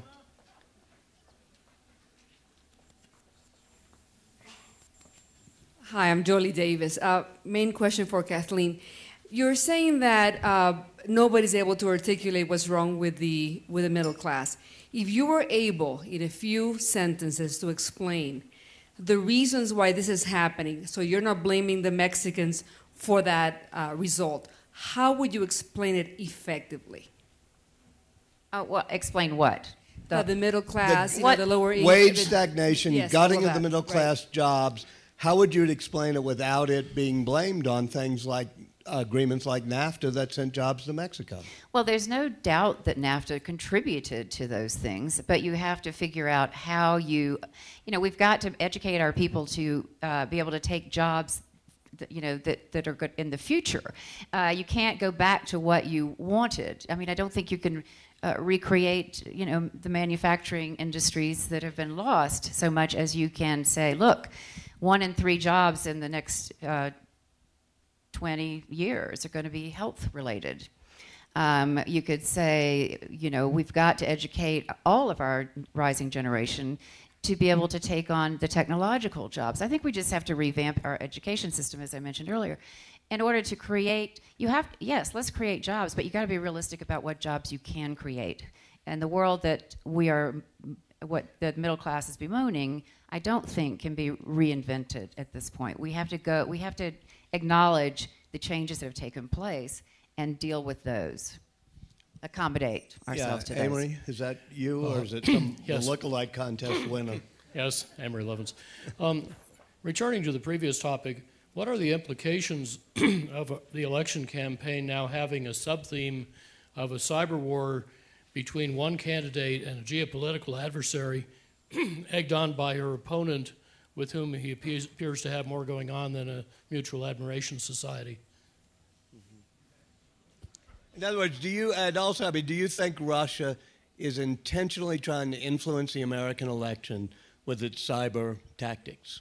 Hi, I'm Jolie Davis. Main question for Kathleen. You're saying that nobody's able to articulate what's wrong with the middle class. If you were able, in a few sentences, to explain the reasons why this is happening, so you're not blaming the Mexicans for that result, how would you explain it effectively? Well, explain what? The middle class, what- the lower income. Wage stagnation, Yes, gutting all of the that, middle right. class jobs. How would you explain it without it being blamed on things like agreements like NAFTA that sent jobs to Mexico? Well, there's no doubt that NAFTA contributed to those things, but you have to figure out how we've got to educate our people to be able to take jobs that are good in the future. You can't go back to what you wanted. I mean, I don't think you can recreate, the manufacturing industries that have been lost so much as you can say, look, 1 in 3 jobs in the next 20 years are going to be health related. You could say, we've got to educate all of our rising generation to be able to take on the technological jobs. I think we just have to revamp our education system, as I mentioned earlier. In order to create, let's create jobs, but you got to be realistic about what jobs you can create. And the world that what the middle class is bemoaning, I don't think can be reinvented at this point. We have to acknowledge the changes that have taken place and deal with those. Accommodate ourselves to those. Amory, is that you, or is it some Yes. the lookalike contest winner? Yes, Amory Levins. Returning to the previous topic, what are the implications of the election campaign now having a sub-theme of a cyber war between one candidate and a geopolitical adversary egged on by her opponent with whom he appears to have more going on than a mutual admiration society? In other words, do you think Russia is intentionally trying to influence the American election with its cyber tactics?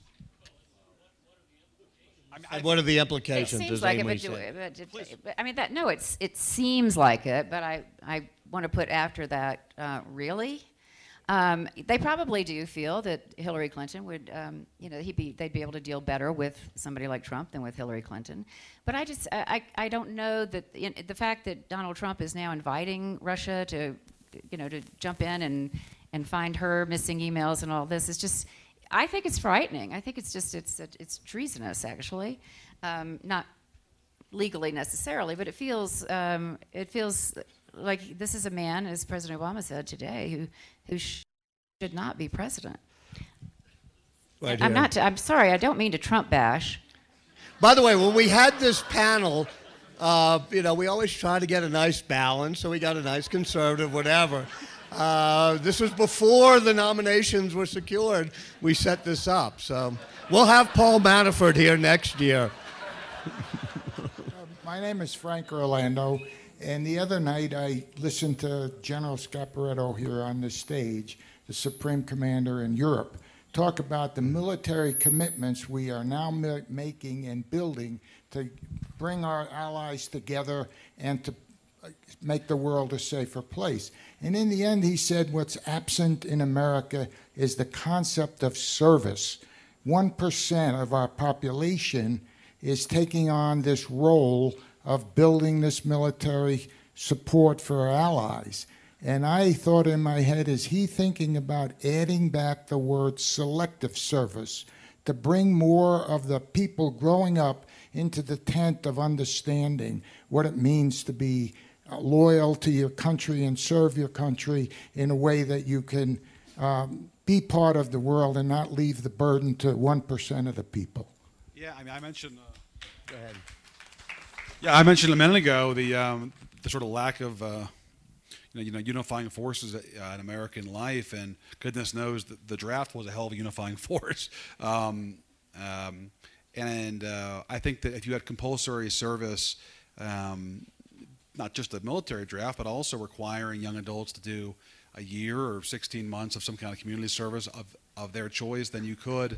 And what are the It implications, seems as like Amory it, said? but I mean, it seems like it, but I want to put after that, really? They probably do feel that Hillary Clinton would, they'd be able to deal better with somebody like Trump than with Hillary Clinton. But I don't know that the fact that Donald Trump is now inviting Russia to jump in and find her missing emails and all this is just, I think it's frightening. I think it's treasonous, actually, not legally necessarily, but it feels like this is a man, as President Obama said today, who should not be president. Right I'm here. not. I'm sorry. I don't mean to Trump bash. By the way, when we had this panel, we always try to get a nice balance, so we got a nice conservative, whatever. This was before the nominations were secured. We set this up, so we'll have Paul Manafort here next year. My name is Frank Orlando, and the other night I listened to General Scaparetto here on the stage, the Supreme Commander in Europe, talk about the military commitments we are now making and building to bring our allies together and to make the world a safer place. And in the end, he said what's absent in America is the concept of service. 1% of our population is taking on this role of building this military support for our allies. And I thought in my head, is he thinking about adding back the word selective service to bring more of the people growing up into the tent of understanding what it means to be loyal to your country and serve your country in a way that you can be part of the world and not leave the burden to 1% of the people? Yeah, I mean, I mentioned. Go ahead. Yeah, I mentioned a minute ago the sort of lack of unifying forces in American life, and goodness knows that the draft was a hell of a unifying force. And I think that if you had compulsory service, not just a military draft, but also requiring young adults to do a year or 16 months of some kind of community service of their choice, then you could.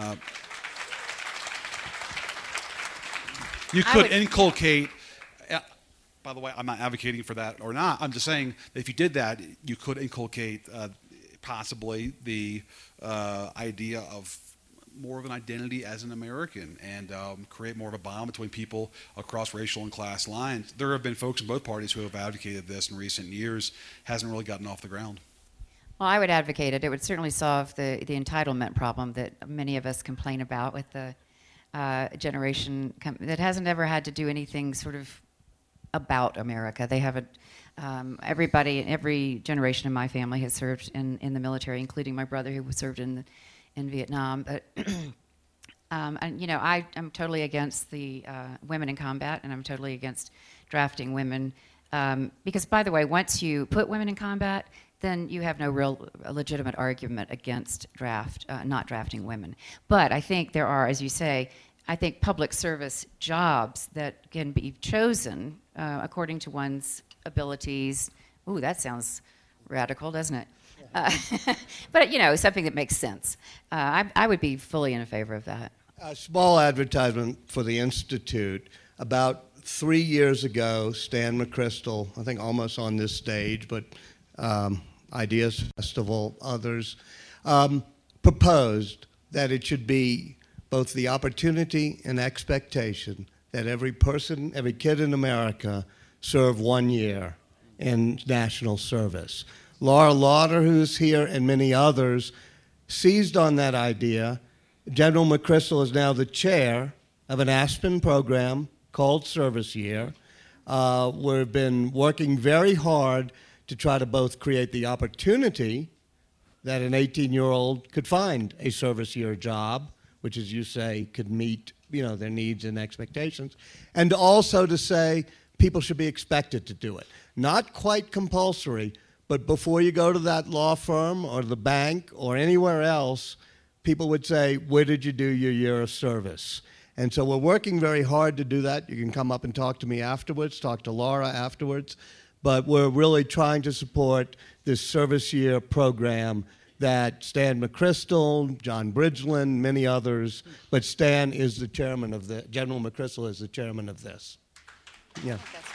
You could inculcate, by the way, I'm not advocating for that or not. I'm just saying that if you did that, you could inculcate possibly the idea of more of an identity as an American and create more of a bond between people across racial and class lines. There have been folks in both parties who have advocated this in recent years. Hasn't really gotten off the ground. Well, I would advocate it. It would certainly solve the entitlement problem that many of us complain about with the generation that hasn't ever had to do anything sort of about America. They haven't. Every generation in my family has served in the military, including my brother who served in Vietnam. But and, I'm totally against the women in combat, and I'm totally against drafting women because, by the way, once you put women in combat, then you have no real legitimate argument against not drafting women. But I think there are, as you say, I think, public service jobs that can be chosen according to one's abilities. Ooh, that sounds radical, doesn't it? But, you know, something that makes sense. I would be fully in favor of that. A small advertisement for the Institute. About 3 years ago, Stan McChrystal, I think almost on this stage, but Ideas Festival, others, proposed that it should be both the opportunity and expectation that every person, every kid in America serve 1 year in national service. Laura Lauder, who's here, and many others seized on that idea. General McChrystal is now the chair of an Aspen program called Service Year. We've been working very hard to try to both create the opportunity that an 18-year-old could find a service year job, which, as you say, could meet, you know, their needs and expectations, and also to say people should be expected to do it. Not quite compulsory, but before you go to that law firm or the bank or anywhere else, people would say, where did you do your year of service? And so we're working very hard to do that. You can come up and talk to me afterwards, talk to Laura afterwards. But we're really trying to support this service year program that Stan McChrystal, John Bridgeland, many others, but Stan is the chairman of the, General McChrystal is the chairman of this. Yeah. That's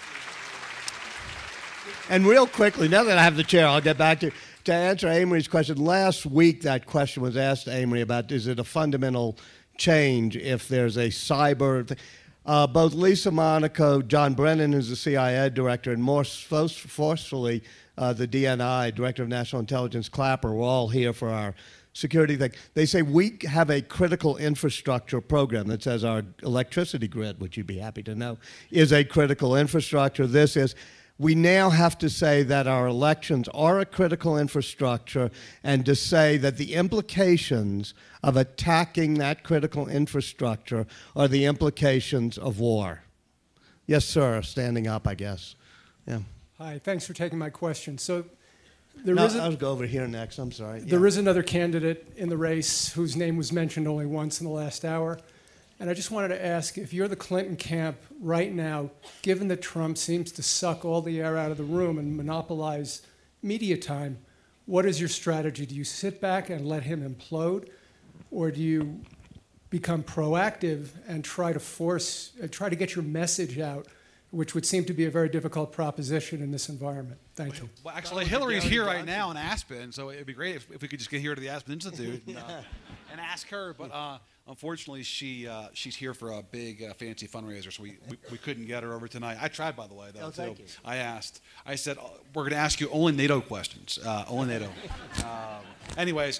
great. And real quickly, now that I have the chair, I'll get back to answer Amory's question. Last week, that question was asked to Amory about, is it a fundamental change if there's a cyber... both Lisa Monaco, John Brennan, who's the CIA director, and more forcefully, the DNI, Director of National Intelligence, Clapper, were all here for our security thing. They say we have a critical infrastructure program that says our electricity grid, which you'd be happy to know, is a critical infrastructure. This is... We now have to say that our elections are a critical infrastructure, and to say that the implications of attacking that critical infrastructure are the implications of war. Yes, sir, standing up, I guess. Yeah. Hi, thanks for taking my question. So I'll go over here next, I'm sorry. There is another candidate in the race whose name was mentioned only once in the last hour. And I just wanted to ask, if you're the Clinton camp right now, given that Trump seems to suck all the air out of the room and monopolize media time, what is your strategy? Do you sit back and let him implode? Or do you become proactive and try to get your message out, which would seem to be a very difficult proposition in this environment? Thank you. Well, actually, Hillary's here right now in Aspen, so it'd be great if we could just get here to the Aspen Institute and ask her. But unfortunately, she's here for a big fancy fundraiser, so we couldn't get her over tonight. I tried, by the way, though, too. You. I asked. I said, we're going to ask you only NATO questions. Only NATO. Anyways,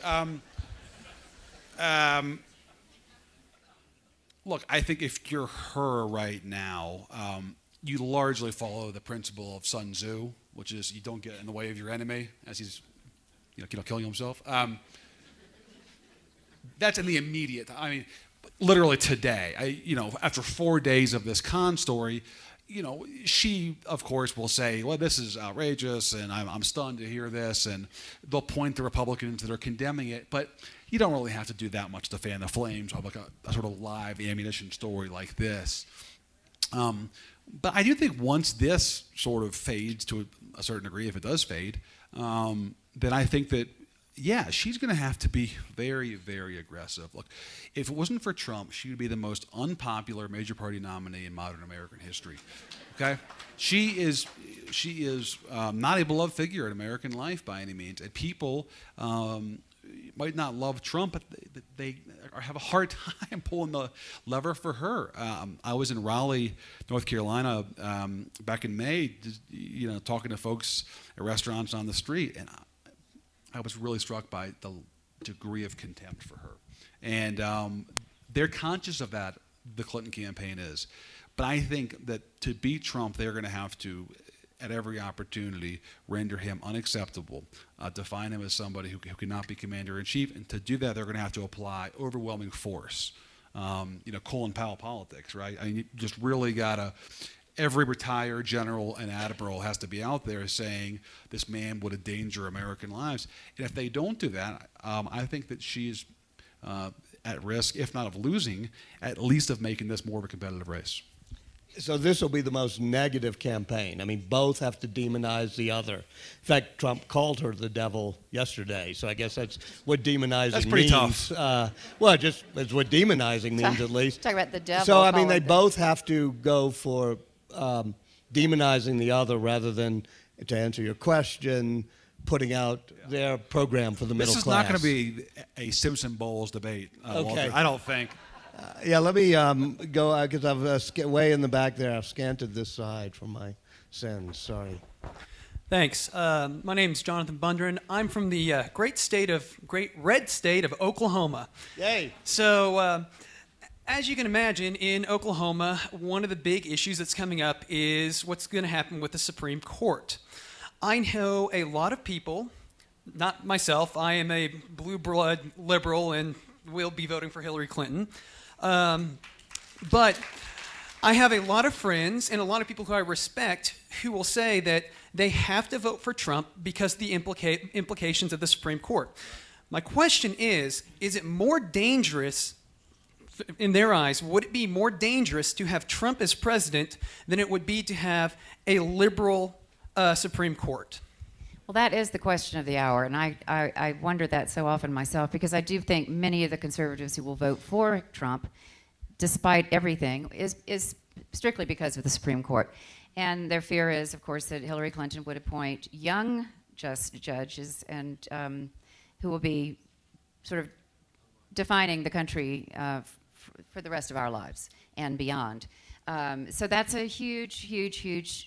look, I think if you're her right now, you largely follow the principle of Sun Tzu, which is you don't get in the way of your enemy as he's killing himself. That's in the immediate. I mean, literally today. After 4 days of this con story, she of course will say, "Well, this is outrageous, and I'm stunned to hear this," and they'll point the Republicans that are condemning it. But you don't really have to do that much to fan the flames of like a sort of live ammunition story like this. But I do think once this sort of fades to a certain degree, if it does fade, then I think that, yeah, she's going to have to be very, very aggressive. Look, if it wasn't for Trump, she would be the most unpopular major party nominee in modern American history. Okay? She is not a beloved figure in American life by any means. And people might not love Trump, but they have a hard time pulling the lever for her. I was in Raleigh, North Carolina, back in May, talking to folks at restaurants on the street, and I was really struck by the degree of contempt for her. And they're conscious of that, the Clinton campaign is. But I think that to beat Trump, they're going to have to, at every opportunity, render him unacceptable, define him as somebody who cannot be commander-in-chief. And to do that, they're going to have to apply overwhelming force. Colin Powell politics, right? I mean, you just really got to... Every retired general and admiral has to be out there saying this man would endanger American lives. And if they don't do that, I think that she's at risk, if not of losing, at least of making this more of a competitive race. So this will be the most negative campaign. I mean, both have to demonize the other. In fact, Trump called her the devil yesterday. So I guess that's what demonizing That's pretty means. tough. Well, just it's what demonizing means, at least. Talk about the devil. So I mean, calling they the- both have to go for demonizing the other rather than, to answer your question, putting out their program for the middle This is class. not going to be a Simpson Bowles debate, Okay. Walter. I don't think. Yeah, let me go, because I've way in the back there, I've scanted this side for my sins. Sorry. Thanks. My name's Jonathan Bundren. I'm from the great red state of Oklahoma. Yay. So, as you can imagine, in Oklahoma, one of the big issues that's coming up is what's going to happen with the Supreme Court. I know a lot of people, not myself, I am a blue blood liberal and will be voting for Hillary Clinton. But I have a lot of friends and a lot of people who I respect who will say that they have to vote for Trump because of the implications of the Supreme Court. My question is it more dangerous, in their eyes, would it be more dangerous to have Trump as president than it would be to have a liberal Supreme Court? Well, that is the question of the hour, and I wonder that so often myself, because I do think many of the conservatives who will vote for Trump, despite everything, is strictly because of the Supreme Court. And their fear is, of course, that Hillary Clinton would appoint young judges and who will be sort of defining the country for the rest of our lives and beyond. So that's a huge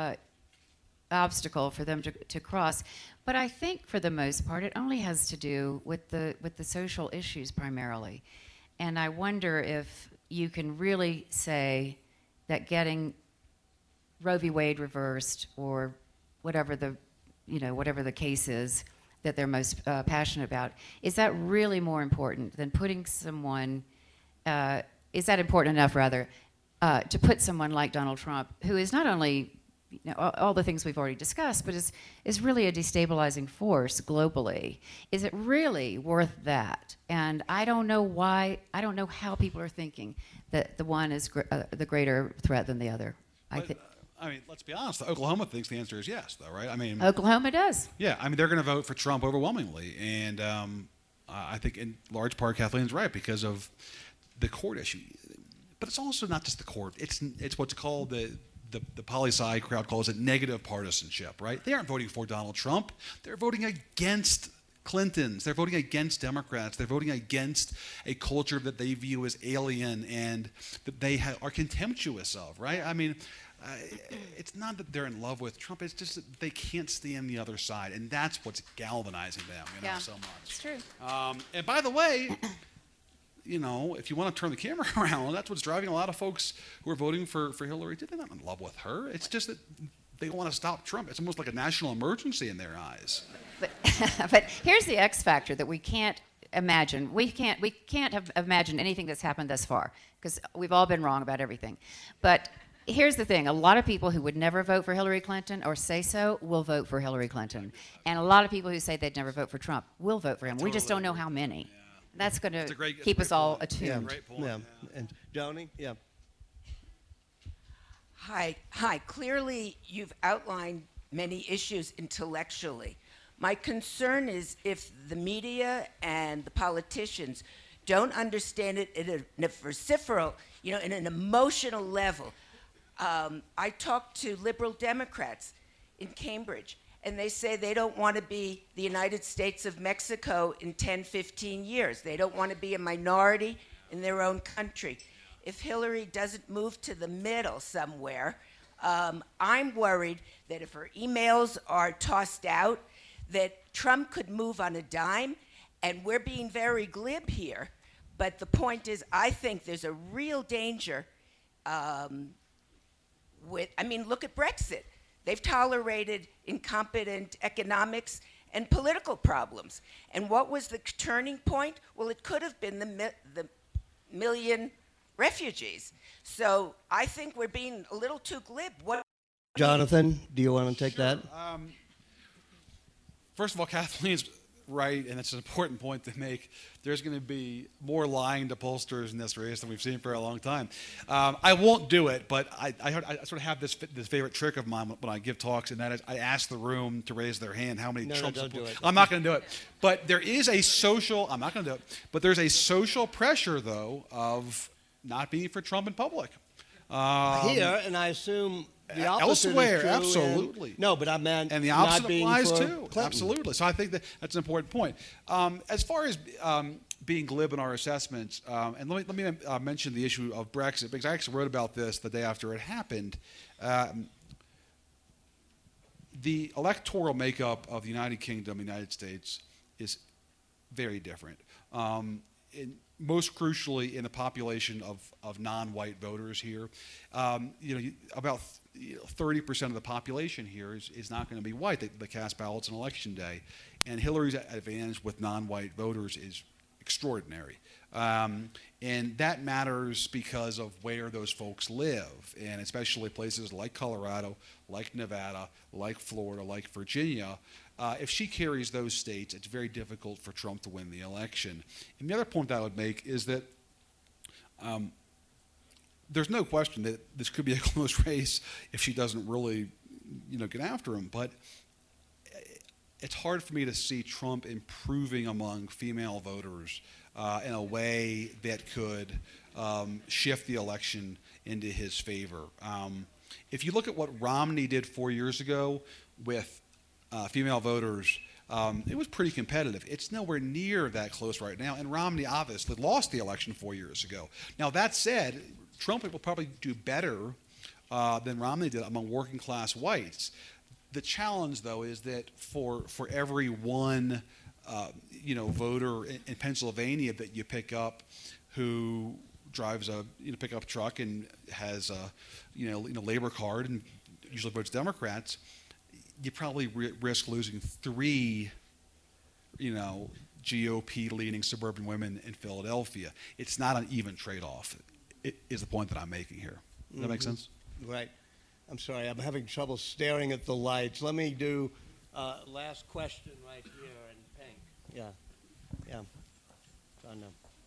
obstacle for them to cross. But I think for the most part it only has to do with the social issues primarily. And I wonder if you can really say that getting Roe v. Wade reversed, or whatever the case is that they're most passionate about, is that really more important than putting someone, is that important enough rather, to put someone like Donald Trump, who is not only all the things we've already discussed, but is really a destabilizing force globally. Is it really worth that? And I don't know why, I don't know how people are thinking that the one is the greater threat than the other. I mean, let's be honest. Oklahoma thinks the answer is yes, though, right? I mean, Oklahoma does. Yeah, I mean, they're going to vote for Trump overwhelmingly. And I think in large part Kathleen's right because of the court issue. But it's also not just the court. It's what's called the poli-sci crowd calls it negative partisanship, right? They aren't voting for Donald Trump. They're voting against Clintons. They're voting against Democrats. They're voting against a culture that they view as alien and that they are contemptuous of, right? I mean, it's not that they're in love with Trump. It's just that they can't stand the other side, and that's what's galvanizing them, so much. It's true. And by the way, if you want to turn the camera around, that's what's driving a lot of folks who are voting for Hillary. They're not in love with her. It's just that they want to stop Trump. It's almost like a national emergency in their eyes. But here's the X factor that we can't imagine. We can't have imagined anything that's happened thus far because we've all been wrong about everything. But here's the thing. A lot of people who would never vote for Hillary Clinton or say so will vote for Hillary Clinton. And a lot of people who say they'd never vote for Trump will vote for him. We just don't know how many. Yeah. That's going to keep us all attuned. Yeah. Great point. Yeah. And Joni? Yeah. Hi. Clearly, you've outlined many issues intellectually. My concern is if the media and the politicians don't understand it in a vociferal, in an emotional level. I talked to liberal Democrats in Cambridge, and they say they don't want to be the United States of Mexico in 10, 15 years. They don't want to be a minority in their own country. If Hillary doesn't move to the middle somewhere, I'm worried that if her emails are tossed out, that Trump could move on a dime, and we're being very glib here. But the point is, I think there's a real danger look at Brexit. They've tolerated incompetent economics and political problems. And what was the turning point? Well, it could have been the million refugees. So I think we're being a little too glib. Jonathan, do you want to take that? First of all, Kathleen's right, and it's an important point to make. There's going to be more lying to pollsters in this race than we've seen for a long time. I won't do it, but I sort of have this favorite trick of mine when I give talks, and that is I ask the room to raise their hand how many Trump don't do it. I'm not going to do it. But there is a social, I'm not going to do it, but there's a social pressure, though, of not being for Trump in public. Here, and I assume the opposite elsewhere, is true. absolutely. No, but I meant and the opposite not being applies for too. Clinton. Absolutely. So I think that's an important point. As far as being glib in our assessments, and let me mention the issue of Brexit, because I actually wrote about this the day after it happened. The electoral makeup of the United Kingdom, United States, is very different. Most crucially, in the population of non-white voters here, about 30% of the population here is not going to be white. They cast ballots on election day, and Hillary's advantage with non-white voters is extraordinary. And that matters because of where those folks live, and especially places like Colorado, like Nevada, like Florida, like Virginia. If she carries those states, it's very difficult for Trump to win the election. And the other point that I would make is that there's no question that this could be a close race if she doesn't really, get after him. But it's hard for me to see Trump improving among female voters in a way that could shift the election into his favor. If you look at what Romney did 4 years ago with female voters, it was pretty competitive. It's nowhere near that close right now, and Romney obviously lost the election 4 years ago. Now, that said, Trump will probably do better than Romney did among working class whites. The challenge, though, is that for every one voter in Pennsylvania that you pick up who drives a pickup truck and has a labor card and usually votes Democrats, you probably risk losing 3 GOP leaning suburban women in Philadelphia. It's not an even trade-off. It is the point that I'm making here. Does that make sense? Right. I'm sorry, I'm having trouble staring at the lights. Let me do last question right here in pink. Yeah. John, no.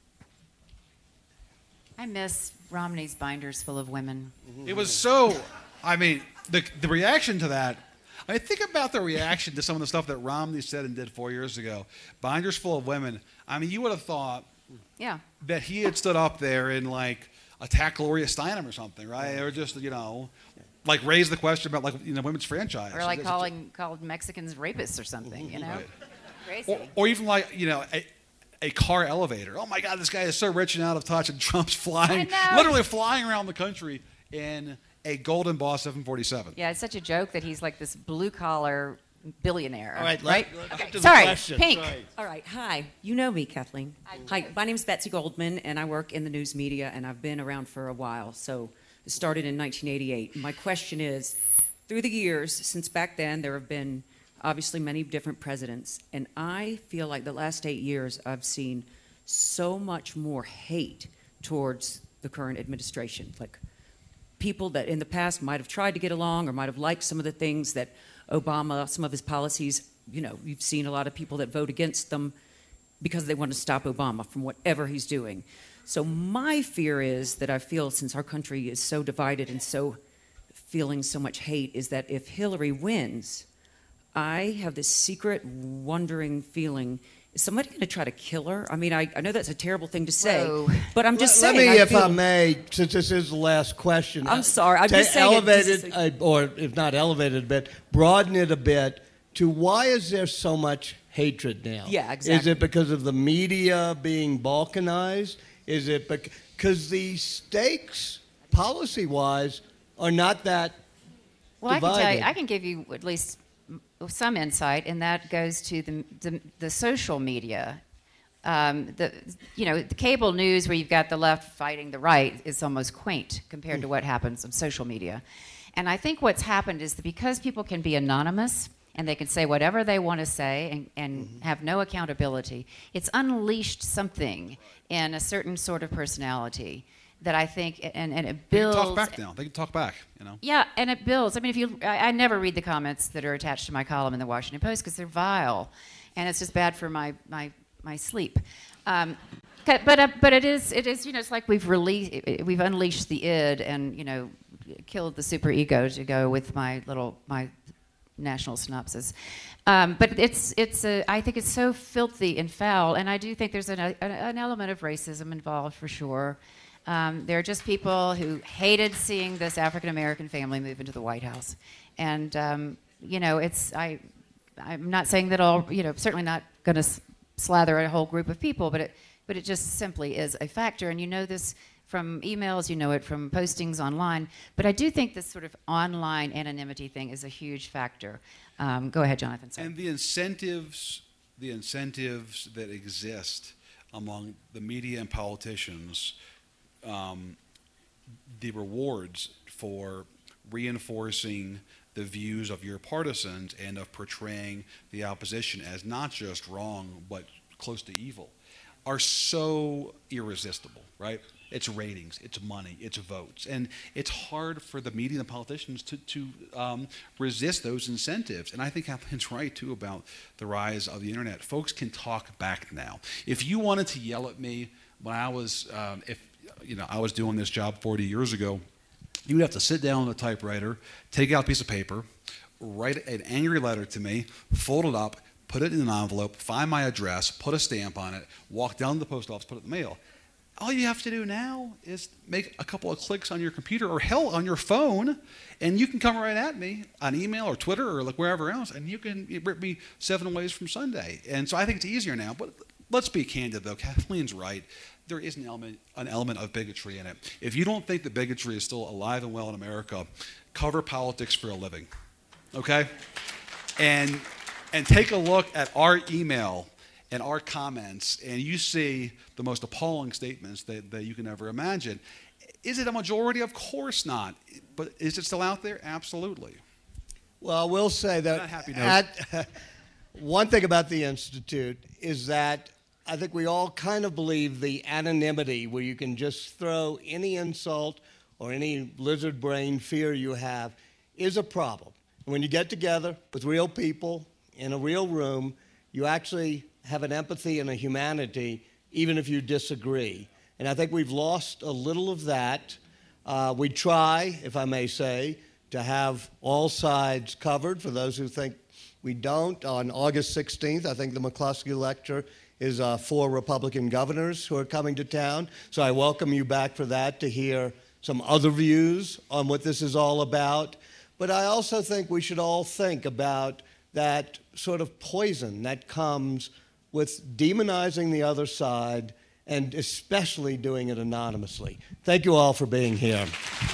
I miss Romney's binders full of women. It was so, the reaction to that, think about the reaction to some of the stuff that Romney said and did 4 years ago. Binders full of women. You would have thought that he had stood up there and attack Gloria Steinem or something, right? Or just, raise the question about women's franchise. Or called Mexicans rapists or something, Right. Crazy. Or even a car elevator. Oh my God, this guy is so rich and out of touch, and Trump's literally flying around the country in a Golden Boss 747. Yeah, it's such a joke that he's like this blue-collar billionaire. All right, right? let's Okay. get to the Sorry, question. Pink. Sorry. All right. Hi. You know me, Kathleen. Hi. My name's Betsy Goldman, and I work in the news media, and I've been around for a while. So it started in 1988. My question is, through the years, since back then, there have been obviously many different presidents, and I feel like the last 8 years, I've seen so much more hate towards the current administration. People that in the past might have tried to get along or might have liked some of the things that Obama, some of his policies, you've seen a lot of people that vote against them because they want to stop Obama from whatever he's doing. So my fear is that I feel, since our country is so divided and so feeling so much hate, is that if Hillary wins, I have this secret wondering feeling, is somebody going to try to kill her? I know that's a terrible thing to say, Whoa. but I'm just Let saying. me, if I may, since this is the last question. I'm sorry, I'm just saying elevate it it, or if not elevated a bit, broaden it a bit to why is there so much hatred now? Yeah, exactly. Is it because of the media being balkanized? Is it because the stakes, policy-wise, are not that Well, divided? I can tell you, I can give you at least some insight, and that goes to the social media. The cable news where you've got the left fighting the right is almost quaint compared to what happens on social media. And I think what's happened is that because people can be anonymous and they can say whatever they want to say and have no accountability, it's unleashed something in a certain sort of personality that I think, and it builds. They can talk back now. They can talk back, Yeah, and it builds. I never read the comments that are attached to my column in the Washington Post because they're vile. and it's just bad for my sleep. But it is it's like we've unleashed the id and killed the superego to go with my national synopsis. But I think it's so filthy and foul, and I do think there's an element of racism involved for sure. There are just people who hated seeing this African American family move into the White House, and I'm not saying that all, certainly not going to slather a whole group of people, but it just simply is a factor, and you know this from emails, you know it from postings online, but I do think this sort of online anonymity thing is a huge factor. Go ahead, Jonathan. Sorry. And the incentives that exist among the media and politicians, the rewards for reinforcing the views of your partisans and of portraying the opposition as not just wrong but close to evil are so irresistible, right? It's ratings, it's money, it's votes. And it's hard for the media and the politicians to resist those incentives. And I think Kathleen's right, too, about the rise of the internet. Folks can talk back now. If you wanted to yell at me when I was, I was doing this job 40 years ago, you would have to sit down on a typewriter, take out a piece of paper, write an angry letter to me, fold it up, put it in an envelope, find my address, put a stamp on it, walk down to the post office, put it in the mail. All you have to do now is make a couple of clicks on your computer or hell on your phone, and you can come right at me on email or Twitter or wherever else, and you can rip me 7 ways from Sunday. And so I think it's easier now. But let's be candid, though. Kathleen's right. There is an element of bigotry in it. If you don't think that bigotry is still alive and well in America, cover politics for a living, okay? And take a look at our email and our comments, and you see the most appalling statements that you can ever imagine. Is it a majority? Of course not. But is it still out there? Absolutely. Well, I will say that one thing about the Institute is that I think we all kind of believe the anonymity where you can just throw any insult or any lizard brain fear you have is a problem. When you get together with real people in a real room, you actually have an empathy and a humanity, even if you disagree. And I think we've lost a little of that. We try, if I may say, to have all sides covered. For those who think we don't, on August 16th, I think the McCluskey Lecture is 4 Republican governors who are coming to town. So I welcome you back for that, to hear some other views on what this is all about. But I also think we should all think about that sort of poison that comes with demonizing the other side, and especially doing it anonymously. Thank you all for being here.